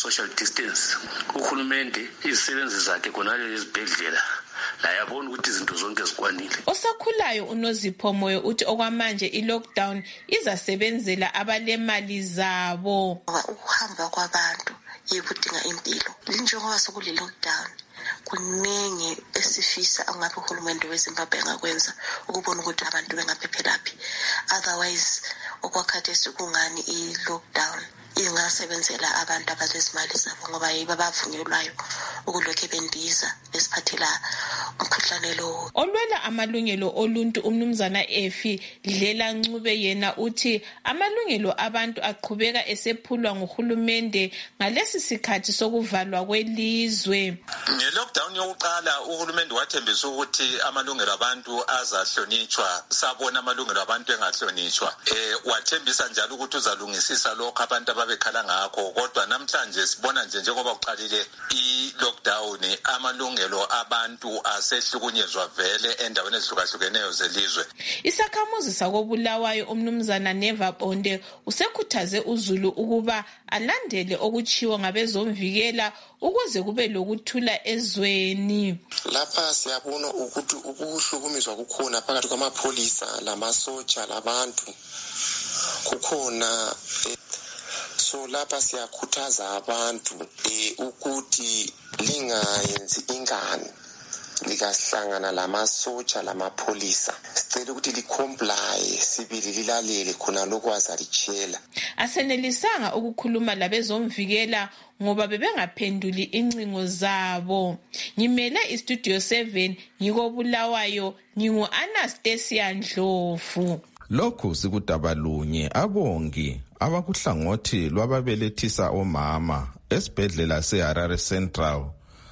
social distance. Uhulumende izisebenzi zakhe khonale ezibhedlela la yabona ukuthi izinto zonke zikwanile. Osakhulayo uNozipho Moyo uthi okwamanje i-lockdown izasebenzela abalemali zabo. Ukuhamba kwabantu yikudinga impilo. Njengoba sokule lockdown kuningi esifisa angabe uhulumende weZimbabwe engakwenza ukubona ukuthi abantu bengaphephelapi. Otherwise okwakhathesi kungani i-lockdown ingasebenzela abantu abalezimali zabo ngoba yibo abavunyelwayo ukulokhe bendiza esiphathela umkhuhlane lo. Olwela amalungelo oluntu umnumzana Efi Dlela Ncube yena uthi amalungelo abantu aqhubeka esephulwa nguhulumende ngalesi sikhathi sokuvalwa kwelizwe. Nge-lockdown yokuqala uhulumende wathembisa ukuthi amalungelo abantu azahlonitshwa, sabona amalungelo abantu engahlonitshwa. Wathembisa njalo ukuthi uzalungisisa lokho abantu ababekhala ngakho, kodwa namhlanje sibona nje njengoba kuqalile i-lockdown amalungelo abantu asehlukunyezwa vele endaweni ezihlukahlukeneyo zelizwe. Isakhamuzi sakobulawayo umnumzana Neva Bonde usekhuthaze uZulu ukuba alandele okuchiwo ngabezomvikela ukuze kube lokuthula ezweni. Lapha siyabona ukuthi ukuhlukumezwa kukhona phakathi kwamapholisa lamasotsha labantu kukhona. So lapha siyakhuthaza abantu ukuthi lingayenzi ingane likahlangana lamasotsha lamapholisa. Sicela ukuthi licomply sibili lilalele khona lokwazi alichela. Asenelisanga ukukhuluma labezomvikela ngoba bebengaphenduli incingo zabo. Ngimele iStudio 7 ngikobulawayo ngingu-Anastasia Ndlovu. Lokhu sikudabalunye abongi abakuhlangothi lwababelethisa omama esibhedlela seHarare Central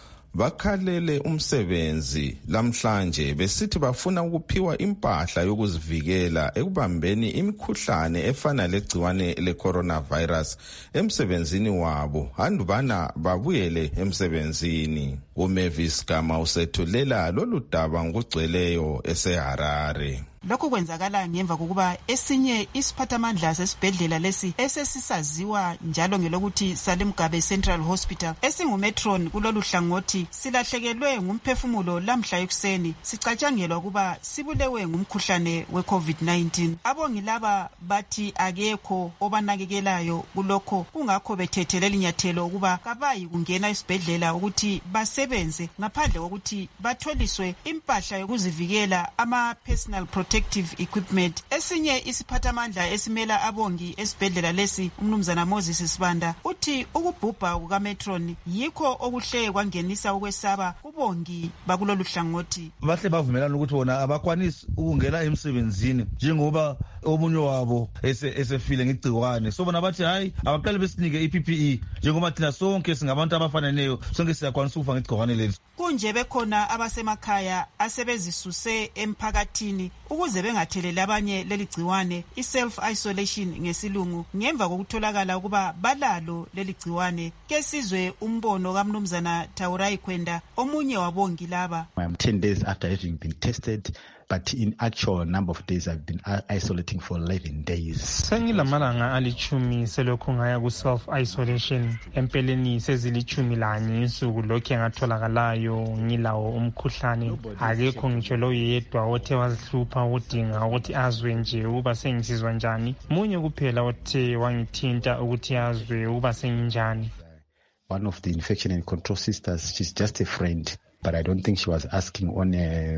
bakhalele umsebenzi lamhlanje besithi bafuna ukuphiwa impahla yokuzivikela ekubambeni imikhuhlane efana legciwane le-coronavirus emsebenzini wabo andubana babuyele emsebenzini. uMavis Gama usethulela lolu daba ngokugcweleyo eseHarare. Lokhu kwenzakala ngemva kokuba esinye isiphathamandla sesibhedlela lesi esesisaziwa njalo ngelokuthi Salim Mugabe Central Hospital esingumetron kulolu hlangothi silahlekelwe ngumphefumulo lamhla ekuseni sicatshangelwa kuba sibulewe ngumkhuhlane we-COVID-19. Abongi laba bathi akekho obanakekelayo kulokho kungakho bethethe lelinyathelo ukuba kabayi kungena esibhedlela ukuthi basebenze ngaphandle kokuthi batholiswe impahla yokuzivikela ama-personal protective equipment. Esinye isiphathamandla esimela abongi esibhedlela lesi umnumzana Moses Sibanda uthi ukubhubha kukametron yikho okuhle kwangenisa ukwesaba kubongi bakulolu hlangothi. Bahle bavumelana ukuthi bona abakwanisi ukungena emsebenzini njengoba omunye wabo esefile ngegciwane. So bona bathi hayi abaqale besinike iPPE njengoba thina sonke singabantu abafaneneyo sonke siyakwanisa ukufa ngegciwane leli. Kunje bekhona abasemakhaya asebezisuse emphakathini ukuze bengatheleli abanye leli gciwane, i-self isolation ngesilungu, ngemva kokutholakala ukuba balalo leli gciwane. Ke sizwe umbono kamnumzana Taurai Kwenda omunye wabongi laba. I am 10 days after having been tested, but in actual number of days I've been isolating for 11 days. Sengilamalanga alichumi selokhu ngaya ku self isolation. Empeleni sezilichumi lanye insuku lokho ngatholakalayo ngilawo umkhuhlane. Akekho ngitsho lo yedwa othe wazihlupha udinga ukuthi azwe nje uba sengisizwa njani. Munye kuphela othe wangithinta ukuthi azwe uba senginjani. One of the infection and control sisters, she's just a friend, but I don't think she was asking on a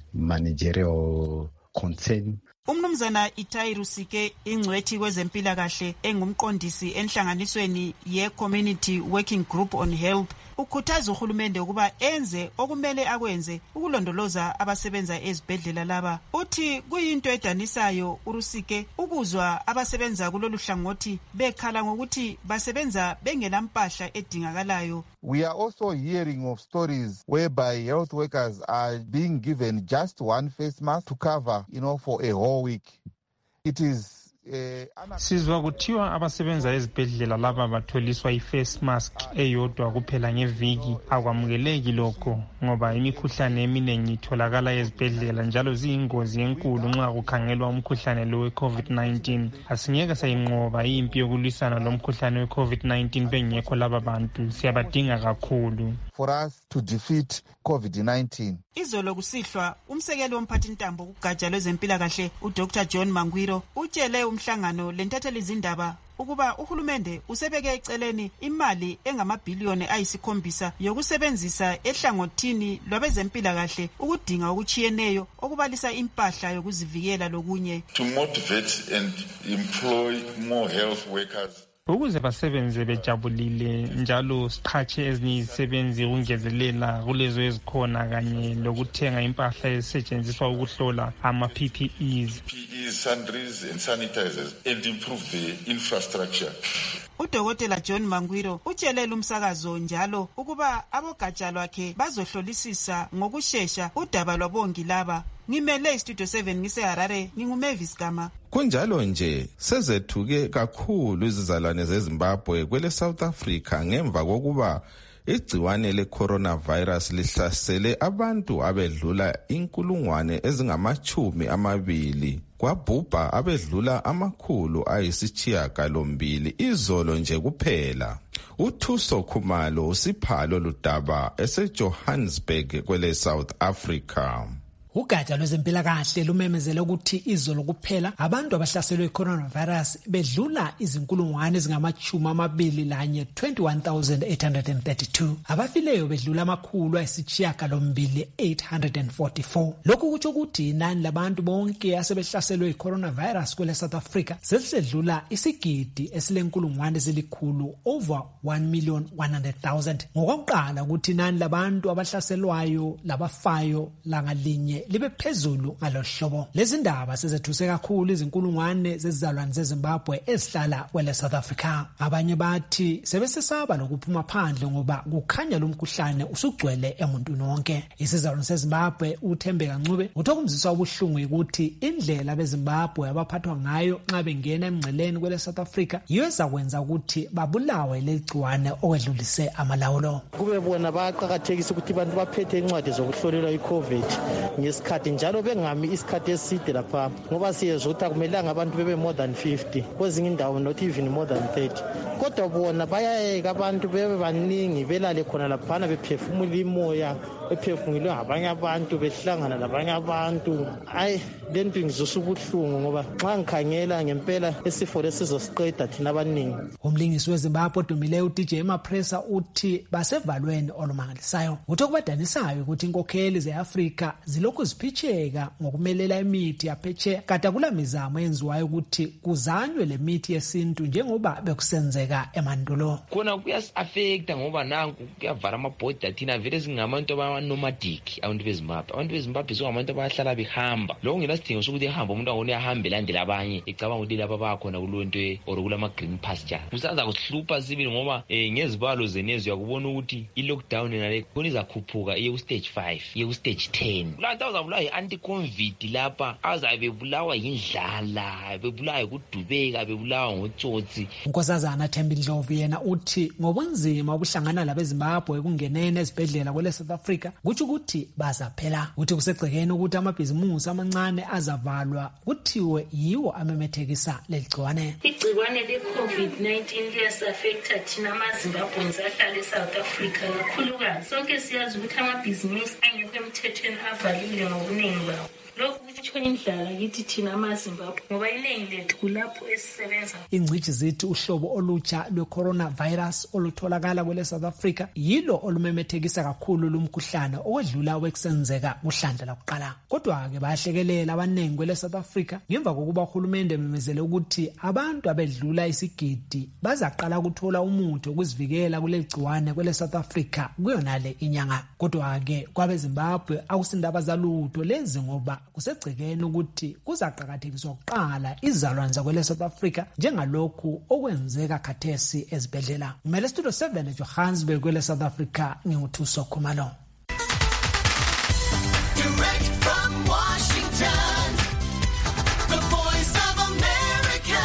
managerial concern. Umnumzana Itai Rusike ingcwethi kwezempilakahle engumqondisi enhlanganisweni ye-Community Working Group on Health ukhuthaza uhulumende ukuba enze okumele akwenze ukulondoloza abasebenza ezibhedlela laba. Uthi kuyinto edanisayo uRusike ukuzwa abasebenza kulolu hlangothi bekhala ngokuthi basebenza bengelampahla edingakalayo. We are also hearing of stories whereby health workers are being given just one face mask to cover, for a whole week. It is Sizwa kuthiwa abasebenza ezibhedlela laba batholiswa i-face mask eyodwa kuphela ngeviki. Akwamukeleki lokho ngoba imikhuhlane eminingi itholakala ezibhedlela njalo ziyingozi enkulu nxa kukhangelwa umkhuhlane lo we-COVID-19. Asingeke sayinqoba impi yokulwisana lomkhuhlane we-COVID-19 bengekho laba bantu. Siyabadinga kakhulu. For us to defeat COVID-19. Izolo kusihlwa umsekeli womphathintambo kugatsha lwezempilakahle uDr John Mangwiro utshele umhlangano lentatheli izindaba ukuba uhulumende usebeke eceleni imali engamabhiliyoni ayisi7 yokusebenzisa ehlangothini lwabezempilakahle ukudinga okuchiyeneyo okubalisa impahla yokuzivikela lokunye. To motivate and employ more health workers. Ukuze basebenze bejabulile njalo siqhatshe ezinye izisebenzi ukungezelela kulezo ezikhona kanye lokuthenga impahla ezisetshenziswa ukuhlola ama-PPEs. PPEs, sundries and sanitizers and improve the infrastructure. Udokotela John Mangwiro utshelela umsakazo njalo ukuba abogatsha lwakhe bazohlolisisa ngokushesha udaba lwabongi laba. Ngimele iStudio 7 ngiseHarare, nginguMavis Gama. Kunjalo nje sezethuke kakhulu izizalwane zeZimbabwe kwele South Africa ngemva kokuba igciwane le-coronavirus lihlasele abantu abedlula 220,000 kwabhubha abedlula 992 izolo nje kuphela. uThuso Khumalo usiphalo ludaba eseJohannesburg kwele South Africa. Ugatsha lwezempilakahle lumemezele ukuthi izolo kuphela abantu abahlaselwe coronavirus bedlula 21,832 abafileyo bedlula 844. Lokhu kutsho ukuthi inani labantu bonke asebehlaselwe coronavirus kwele South Africa selisedlula isigidi esilenkulungwane ezilikhulu over 1,100,000. Ngokokuqala ukuthi inani labantu abahlaselwayo labafayo langalinye libe phezulu ngalohlobo. Lezi ndaba sezethuse kakhulu izinkulungwane zezizalwane zeZimbabwe ezihlala kwele South Africa. Abanye bathi sebesesaba lokuphuma phandle ngoba kukhanya lo mkhuhlane usugcwele emuntwini wonke. Isizalwane seZimbabwe uThembeka Ncube uthokumziswa ubuhlungu ukuthi indlela beZimbabwe abaphathwa ngayo nxa bengena emngceleni kwele South Africa yiyo ezakwenza ukuthi babulawe legciwane okwedlulise amalawulo. Kube bona bayaqhakathekisa ukuthi abantu baphethe incwadi zokuhlolelwa iCovid ngesikhathi njalo bengami isikhathi eside lapha ngoba siyezwa ukuthi akumelanga abantu bebe more than 50 kwezinye indawo not even more than 30. Kodwa bona bayayeka abantu bebe baningi belale khona laphana bephefumula imoya bephefumulwe ngabanye abantu behlangana labanye abantu. Hayi lento ngizwisa ubuhlungu ngoba nxa ngikhangela ngempela esifo lesizosiqeda thina abaningi. Umlingisi weZimbabwe odumile uDJ Mapresa uthi basevalweni olumangalisayo. Uthe kubadanisayo ukuthi inkokheli zeAfrika zilokhu ziphitheka ngokumelela imithi yaphetsheya kade kula mizamo yenziwayo ukuthi kuzanywe le mithi yesintu njengoba bekusenzeka emandulo. Kona kuyasi-affecta ngoba nanku kuyavala amabhoda thina vele singabantu nomadic abantu beZimbabwe. Abantu beZimbabwe singabantu abahlala behamba. Lokho ngenasidingo sokuthi ehamba umuntu angone ahambe landela abanye ecabanga ukuthi laba bakhona kulonto or kulama green pasture. Kusanza kuhlupha sibili ngoba ngezibalo zenezi yakubona ukuthi i-lockdown nale khona izakhuphuka iye ku stage 5 iye ku stage 10. Lanto azabulawa yi-anti-COVID lapha azabe bulawa yindlala bebulawa ukudubeka bebulawa ngotsotsi. Nkosazana Thembi Ndlovu yena uthi ngobunzima obuhlangana labeZimbabwe ekungeneni ezibhedlela kwele South Africa kuthi ukuthi bazaphela. Uthi kusegcekeni ukuthi amabhizimusi amancane azavalwa kuthiwe yiwo amemethekisa leligciwane. Igciwane le-COVID-19 liyasafektha thina amaZimbabweans ahlala eSouth Africa kakhulukazi. Sonke siyazi ukuthi amabhizimusi angekho emthethweni avalile ngobuningi bawo. Lokhu kutsho indlala kithi thina amaZimbabwe ngoba iningi lethu kulapho esisebenza. Ingcitshi zithi uhlobo olutsha lwe-coronavirus olutholakala kwele South Africa yilo olumemethekisa kakhulu lumkhuhlane okwedlula wekusenzeka kuhlandla lakuqala. Kodwa-ke bayahlekelela abaningi kwele South Africa ngemva kokuba uhulumende memezele ukuthi abantu abedlula isigidi bazaqala ukuthola umuthi wokuzivikela kulegciwane kwele South Africa kuyonale inyanga. Kodwa-ke kwabeZimbabwe akusindaba zalutho lezi ngoba kusegcekeni ukuthi kuzaqhakathekiswa ukuqala izalwane zakwele South Africa njengalokhu okwenzeka khathesi ezibhedlela. Ngimele Studio 7 eJohannesburg kwele South Africa nginguthuso Khumalo. Direct from Washington, the Voice of America,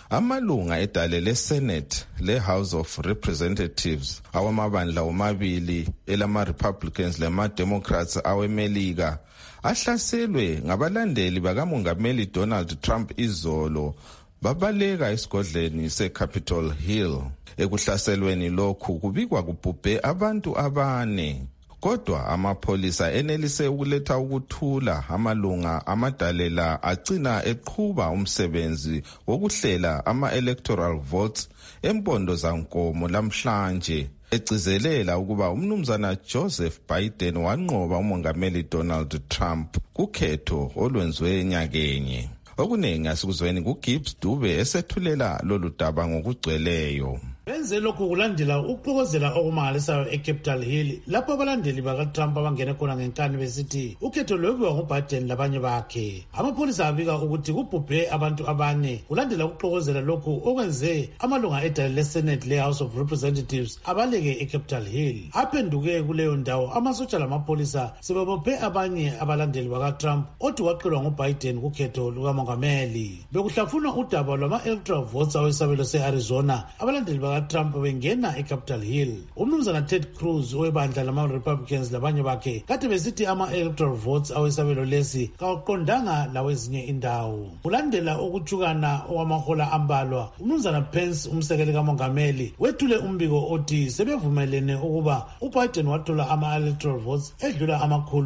Amalunga edale leSenate leHouse of Representatives awamabandla omabili elama-Republicans lama-Democrats aweMelika ahlaselwe ngabalandeli bakamongameli Donald Trump izolo babaleka esigodleni seCapitol Hill. Ekuhlaselweni lokhu kubikwa kubhubhe abantu 4. Kodwa amapholisa enelise ukuletha ukuthula. Amalunga amadalela agcina eqhuba umsebenzi wokuhlela ama-electoral votes empondo zankomo lamhlanje, egcizelela ukuba umnumzana Joseph Biden wanqoba umongameli Donald Trump kukhetho olwenziwe nyakenye. Okunengi asikuzweni kuGibbs Dube esethulela lolu daba ngokugcweleyo. Benze lokhu kulandela ukuxokozela okumangalisayo eCapitol Hill lapho abalandeli bakaTrump abangene khona ngenkani besithi ukhetho lwebiwa nguBiden labanye bakhe. Amapholisa abika ukuthi kubhubhe abantu 4 kulandela ukuxokozela lokhu okwenze amalunga edale leSenate leHouse of Representatives abaleke eCapitol Hill. Aphenduke kuleyo ndawo amasotsha lamapholisa sebebophe abanye abalandeli bakaTrump othi waqelwa nguBiden kukhetho lukamongameli. Bekuhlafuna udaba lwama-electoral votes awesabelo se-Arizona. Abalandeli Trump bengena eCapitol Hill. Umnumzana Ted Cruz webandla lama-Republicans labanye bakhe kade besithi ama-electoral votes awesabelo lesi kawaqondanga lawezinye indawo. Kulandela ukujukana okwamahola ambalwa, umnumzana Pence umsekeli kamongameli wethule umbiko othi sebevumelene ukuba uBiden wathola ama-electoral votes edlula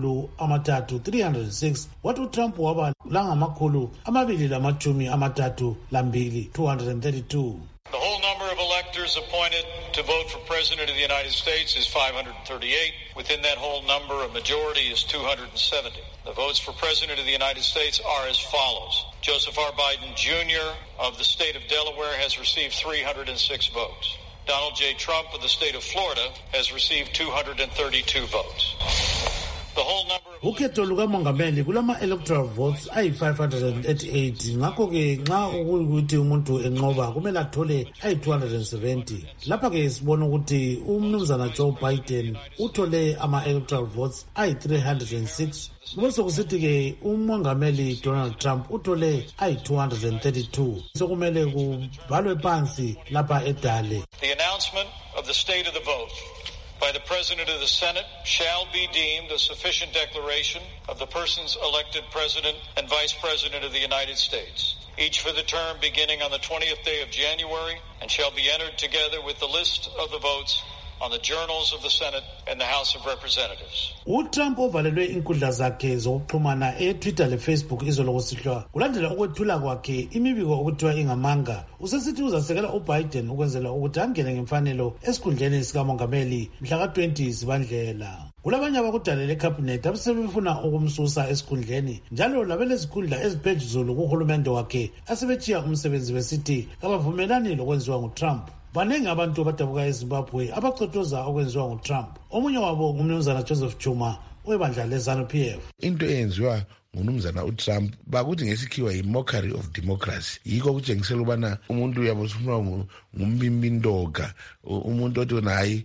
306 wathi uTrump waba langamakhulu 232 232. The whole number of electors appointed to vote for President of the United States is 538. Within that whole number, a majority is 270. The votes for President of the United States are as follows. Joseph R. Biden, Jr. of the state of Delaware has received 306 votes. Donald J. Trump of the state of Florida has received 232 votes. Ukhetho lukamongameli kulama-electoral votes ayi-588. Ngakho-ke nxa ukuthi umuntu enqoba kumele athole ayi-270. Lapha-ke sibona ukuthi umnumzana Joe Biden uthole ama-electoral votes ayi-306. Kube sokusithi-ke umongameli Donald Trump uthole ayi-232. Sokumele kubhalwe phansi lapha edale. The announcement of the state of the vote by the President of the Senate shall be deemed a sufficient declaration of the persons elected President and Vice President of the United States, each for the term beginning on the 20th day of January, and shall be entered together with the list of the votes on the journals of the Senate and the House of Representatives. UTrump uvalelwe inkundla zakhe zokuxhumana eTwitter leFacebook izolo kusihlwa kulandela ukwethula kwakhe imibiko okuthiwa ingamanga. Usesithi uzasekela uBiden ukwenzela ukuthi angene ngemfanelo esikhundleni sikamongameli mhla ka-20 Zibandlela. Kulabanye abakudalela eCabinet abasebefuna ukumsusa esikhundleni njalo labelezikhundla eziphezulu kuhulumende wakhe asebechiya umsebenzi besithi kabavumelani lokwenziwa nguTrump. Baningi abantu abadabuka eZimbabwe abacotoza okwenziwa nguTrump. Omunye wabo ngumnumzana Joseph Chuma webandla leZANU-PF. Into eyenziwa ngumnumzana uTrump bakuthi ngesikhiwa yi-mockery of democracy. Yiko kutshengisela ubana umuntu uyabosifuna ngumbimbindoga, umuntu othi nayi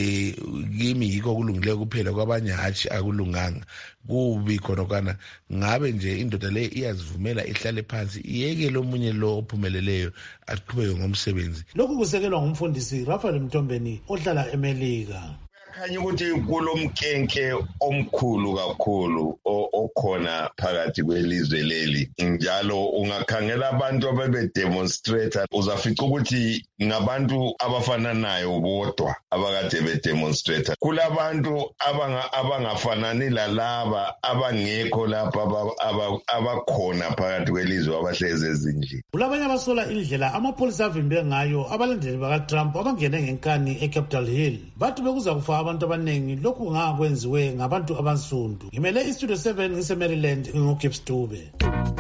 kimi yiko kulungileyo kuphela kwabanye hatshi akulunganga. Kubi khona kana ngabe nje indoda le iyazivumela ihlale phansi iyekele omunye lo ophumeleleyo aqhubeke ngomsebenzi. Lokhu kusekelwa ngumfundisi Raphael Mtombeni ohlala eMelika. Khanya ukuthi kulomkenke omkhulu kakhulu okhona phakathi kwelizwe leli. Njalo ungakhangela abantu ababedemonstrate uzafica ukuthi ngabantu abafananayo bodwa abakade bedemonstrate. Kulabantu abangafanani lalaba abangekho lapha abakhona phakathi kwelizwe abahleze ezinje. Kulabanye abasola indlela amapholisa avimbe ngayo abalandeli bakaTrump abangene ngenkani eCapitol Hill. Bathi bekuza kufa abantu abanengi lokhu ngakwenziwe ngabantu abansundu. Ngimele iStudio 7 ngise-Maryland nguGibbs Dube.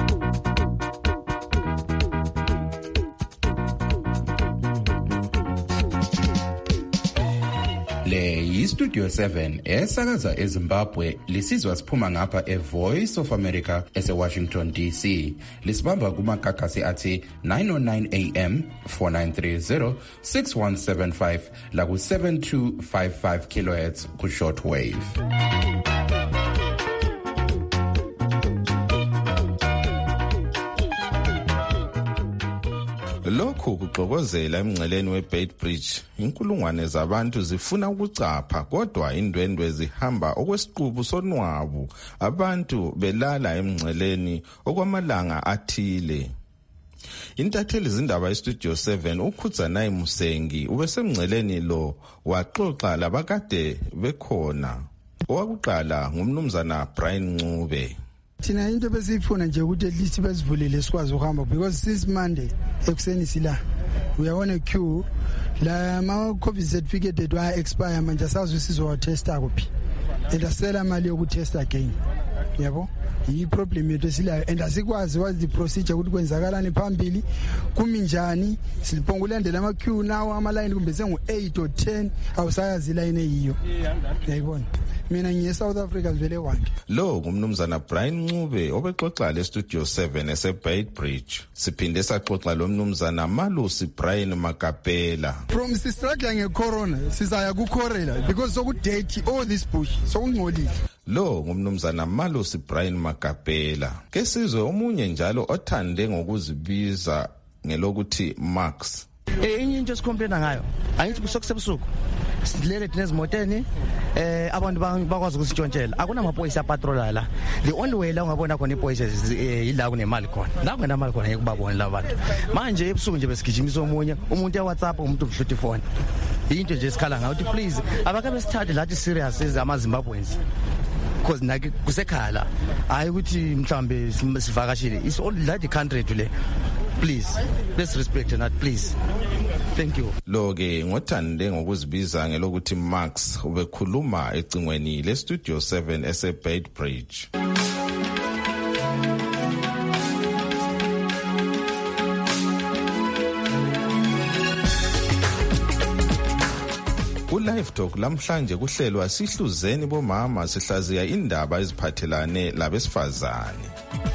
Le yiStudio 7 esakaza eZimbabwe lisizwa siphuma ngapha eVoice of America eseWashington DC. Lisibamba kumagagasi athi 909 AM 4930 6175 la ku 7255 kHz ku shortwave. Lokhu kuxokozela emngceleni weBeitbridge, inkulungwane zabantu zifuna ukucapha kodwa indwendwe zihamba okwesiqubu sonwabu, abantu belala emngceleni okwamalanga athile. Intatheli zindaba eStudio 7 uKhudzanayi Musengi ubesemngceleni lo waxoxa labakade bekhona. Owakuqala ngumnumzana Brian Ncube. Thina into besifuna nje ukuthi at least besivulele sikwazi ukuhamba because since Monday ekuseni sila we are on a queue la ma COVID certificate etwa expire manje asazi sizo testa kuphi and asela mali yokutesta again yabo yi problem yethu esilayo and asikwazi what the procedure ukuthi kwenzakalani phambili kumi njani siliphonga ulandela ama queue nawo ama line kumbe sengu 8 or 10 awusayazi line eyiyo yayibona mina ngiye South Africa vele wange. Lo ngumnumzana Brian Ncube obexoxa le Studio 7 eseBeitbridge. Siphinde saxoxa lo mnumzana Malusi Brian Makapela. From sistruggle ngecorona sizaya kukhorela because sokudate all this bush sokungcolile. Lo ngumnumzana Malusi Brian Makapela. Ke sizwe omunye njalo othande ngokuzibiza ngelokuthi Max. Enye into esikomplena ngayo ayithi kusokusebusuku silele dinezimoteni abantu bakwazi ukusitshontshela akunamaphoyisa apatrola la. The only way la ungabona khona iphoyisa yila kunemali khona la kungenamali khona yekubabona labantu manje ebusuku nje besigijimisa omunye umuntu eWhatsApp umuntu ubuhluthi phone into nje esikhala ngayo ukuthi please abakabe sithathe lathi serious ezamaZimbabweans because nake kusekhala hayi ukuthi mhlambe sivakashile it's all that country to le. Please, let's respect that, please. Thank you. Loke ngothande ngokuzibiza ngelokuthi Max ubekhuluma ecingweni le Studio 7 eseBeitbridge. Live Talk lamhlanje kuhlelwa sihluzeni bomama sihlaziya indaba eziphathelane labesifazane.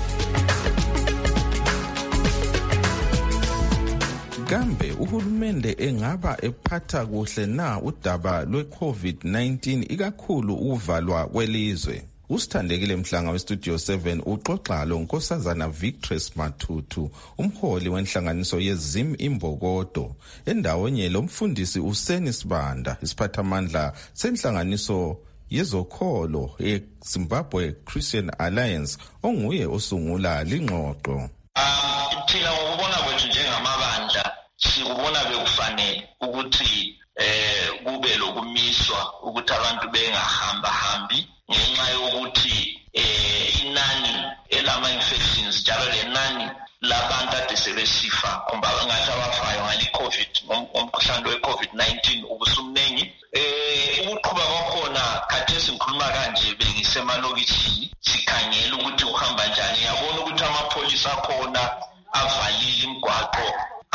Kambe uhulumende engaba ephatha kuhle na udaba lwe-COVID-19 ikakhulu uvalwa kwelizwe? Usithandekile Mhlanga weStudio 7 uxoxa lo Nkosazana Victress Matutu, umholi wenhlanganiso yeZim Imbokodo, endawonye lo mfundisi uSeni Sibanda, isiphathamandla senhlanganiso yezokholo eZimbabwe Christian Alliance, onguye osungula lingxoxo. Thina ngokubona kwethu njengamabandla sikubona bekufanele ukuthi kube lokumiswa ukuthi abantu bengahamba hambi ngenxa yokuthi inani elama infections njalo lenani labantu ade sebesifa kumba ngathi abafayo ngale COVID ngomkhuhlane weCovid-19 ubusumningi ukuqhuba kwakhona khathesi ngikhuluma kanje bengisemalokishini sikhangela ukuthi uhamba njani yabona ukuthi amapholisa akhona avalile imigwaqo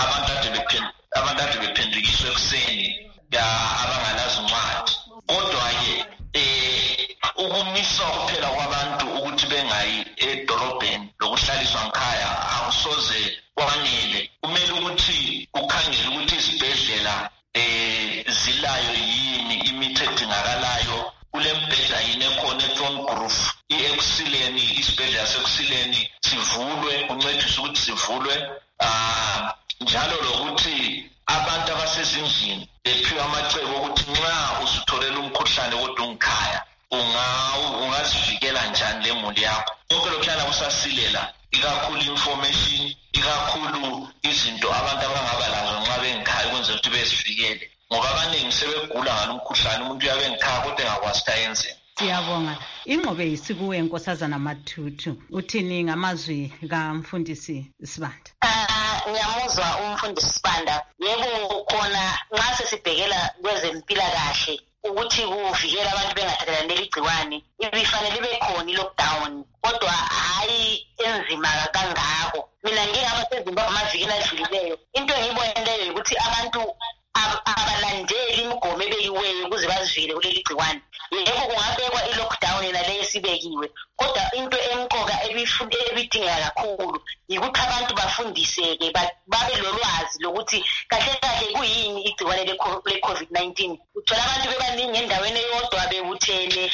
abantu ade bephendukiswe ekuseni abangalazi incwadi kodwa-ke ukumiswa kuphela kwabantu ukuthi bengayi edolobheni lokuhlaliswa ngikhaya akusoze kwanele. Kumele ukuthi ukhangele ukuthi izibhedlela zilayo yini imithi edingakalayo, kule mbheda yini ekhona eThorn Grove, i-Ekuseni, isibhedlela sekuseni sivulwe, kuncediswe ukuthi sivulwe njalo lokuthi abantu abasezindlini bephiwe amacebo ukuthi nxa usutholela umkhuhlane kodwa ungikhaya ungazivikela njani le muli yakho. Konke lokhuyana kusasilela ikakhulu information, ikakhulu izinto abantu abangaba lazo nxa bengikhaya kwenza ukuthi bezivikele ngoba abaningi sebegula ngalo mkhuhlane umuntu uyabe ngikhaya kodwa engakwazi ukuthi ayenzeni. Siyabonga. Ingqobe yisikuwe Nkosazana Matutu. Uthini ngamazwi kaMfundisi Sibanda? Ngiyamuzwa umfundisi Sibanda. Yebo khona nxa sesibhekela kwezempilakahle ukuthi kuvikela abantu bengathathelaneli igciwane ibifanele ibe khona i-lockdown kodwa hayi enzima kangako. Mina ngingaba seZimbabwe amavikini adlulileyo into engiyiboneleyo ukuthi abantu abalandeli imigomo ebekiweyo ukuze bazivikele kuleli gciwane. Yebo kungabekwa i-lockdown naleyo esibekiwe kodwa into emqoka ebidingeka kakhulu yikuthi abantu bafundiseke babe lolwazi lokuthi kahle kahle kuyini igciwane le-COVID-19. Uthola abantu bebaningi endaweni eyodwa bebuthene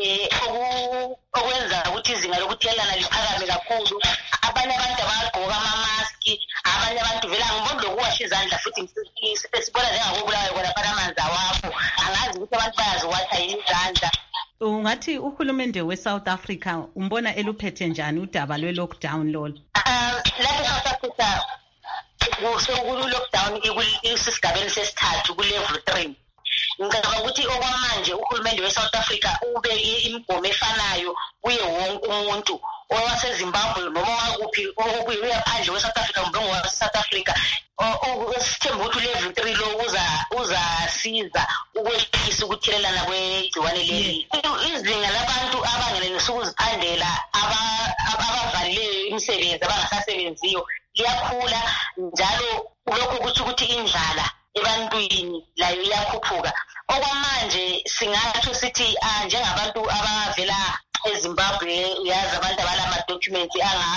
okwenza ukuthi izinga lokuthelelana liphakame kakhulu. Abanye abantu abagqoka amamaski, abanye abantu vele angiboni lokuwa izandla futhi sibona njengakubulawayo kona phana amanzi awakho angazi ukuthi abantu bayaziwatha izandla. Ungathi uhulumende we-South Africa umbona eluphethe njani udaba lwe-lockdown lolo? Lapha e-South Africa lockdown isigabeni sesithathu ku-level 3. Ngicabanga ukuthi okwamanje uhulumende we-South Africa ubeke imigomo efanayo kuye wonke umuntu owaseZimbabwe noma wakuphi uyaphandle we-South Africa kumbe ngowase-South Africa. Sithemba ukuthi u-level 3 lo uzasiza ukwehlisa ukuthelelana kwegciwane leli. Izinga labantu abangenelisa ukuziphandela abavalile imisebenzi abangasasebenziyo liyakhula, njalo lokhu kuthi ukuthi indlala ebantwini layo iyakhuphuka. Okwamanje singathi sithi njengabantu abavela eZimbabwe, uyazi abantu abalama-documents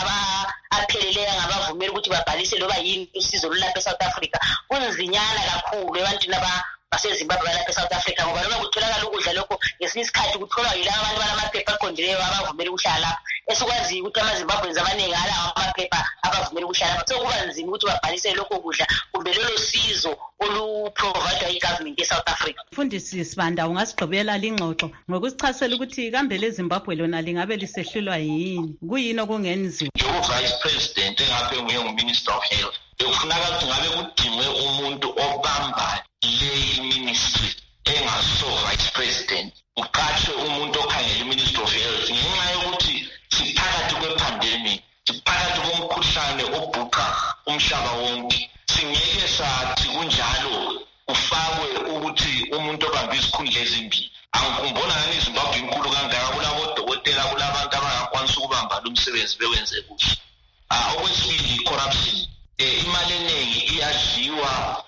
apheleleyo angabavumela ukuthi babhalise loba yini usizo lulapha eSouth Africa. Kunzinyana kakhulu ebantwini baseZimbabwe balapha eSouth Africa, ngoba noma kutholakala ukudla lokho ngesinye isikhathi kutholwa yilabo abantu balamaphepha aqondileyo abavumela ukuhlala lapha. Esikwaziyo ukuthi amaZimbabweans abaningi alawo amaphepha abavumela ukuhlala lapha, so kuba nzima ukuthi babhalise lokho kudla kumbe lolo sizo oluprovidwa yi-government ye-South Africa. Mfundisi Sibanda, ungasigqibela lingxoxo ngokusichasela ukuthi kambe leZimbabwe lona lingabe lisehlulwa yini, kuyini okungenziwa? Vice President engabe nguMinister of Health, kufuneka ukuthi ngabe kudingwe umuntu obamba le ministry engaso Vice President, uqashwe umuntu okhangela iMinistry of Health, ngenxa yokuthi siphakathi kwepandemic, siphakathi komkhuhlane obhuqa umhlaba wonke. Singeke sathi kunjalo ufakwe ukuthi umuntu obambe isikhundla ezimbili. Angikumbona ngani iZimbabwe inkulu kangaka, kulabo dokotela, kulabantu abangakwanisa ukubamba lo msebenzi bewenze kuhle. Okwesibili, corruption. Imali eningi iyadliwa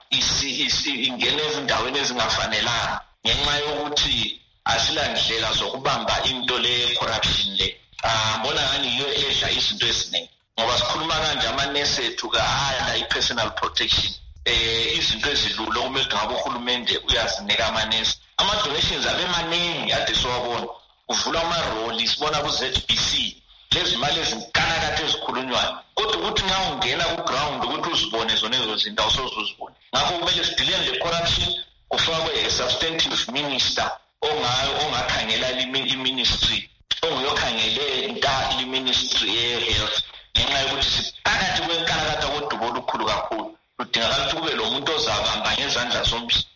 ingena ezindaweni ezingafanelanga ngenxa yokuthi asilandlela zokubamba into le-corruption le. Mbona ngani yiyo edla izinto eziningi, ngoba sikhuluma kanje amanesi ethu kahala i-personal protection. Izinto ezilula okumele ngabe uhulumende uyazinika amanesi. Ama-donations abe maningi ade siwabona, uvula amaroli, sibona ku-ZBC lezi mali ezinkanakade ezikhulunywayo, kodwa ukuthi nxa ungena ku-ground ukuthi uzibone zona ezo zinto awusoze uzibone. Ngakho kumele sidileni le-corruption, kufakwe a-substantive minister ongakhangela i-ministry, onguyokhangele i-ministry ye-health, ngenxa yokuthi siphakathi kwenkanakade kodubo olukhulu kakhulu. Kudingakala ukuthi kube lo muntu ozabamba ngezandla zombili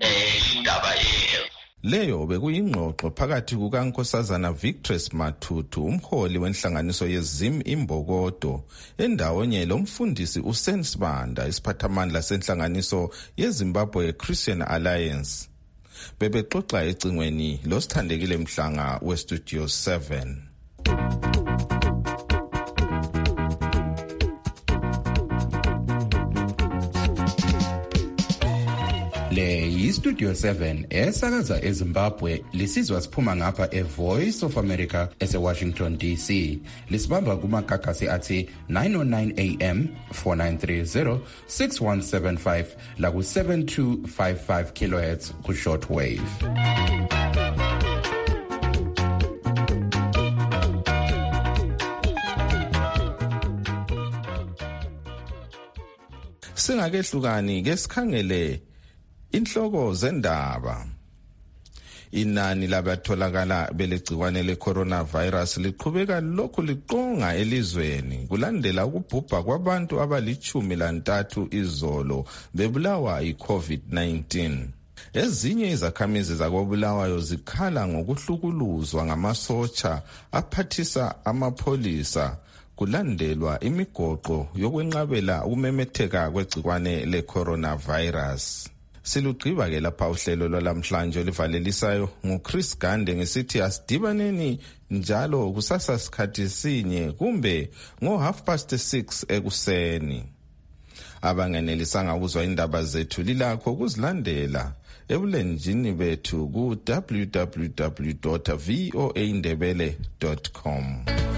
indaba ye-health. Leyo bekuyingxoxo phakathi kukaNkosazana Victress Matutu, umholi wenhlanganiso yeZim Imbokodo, endawonye lomfundisi uSen Sibanda, isiphathamandla senhlanganiso yeZimbabwe Christian Alliance. Bebexoxa ecingweni losithandekile Mhlanga weStudio 7. Le yiStudio 7 esakaza eZimbabwe, lisizwa siphuma ngapha eVoice of America eseWashington DC. Lisibamba kumakakasi athi 909 AM, 4930, 6175 la ku 7255 kHz ku shortwave. Singakehlukani ke sikhangele inhloko zendaba. Inani labatholakala belegciwane le-coronavirus liqhubeka lokhu liqonga elizweni kulandela ukubhubha kwabantu abali-13 izolo bebulawa yi-COVID-19. Ezinye izakhamizi zakobulawayo zikhala ngokuhlukuluzwa ngamasotsha aphathisa amapholisa kulandelwa imigoqo yokwenqabela ukumemetheka kwegciwane le-coronavirus. Silugqiba ke lapha uhlelo lwalamhlanje olivalelisayo nguChris Gande ngesithi asidibaneni njalo kusasa sikhathi sinye kumbe ngo6:30 ekuseni. Abangenelisanga ukuzwa indaba zethu lilakho ukuzilandela ebulenjini bethu ku www.voaindebele.com.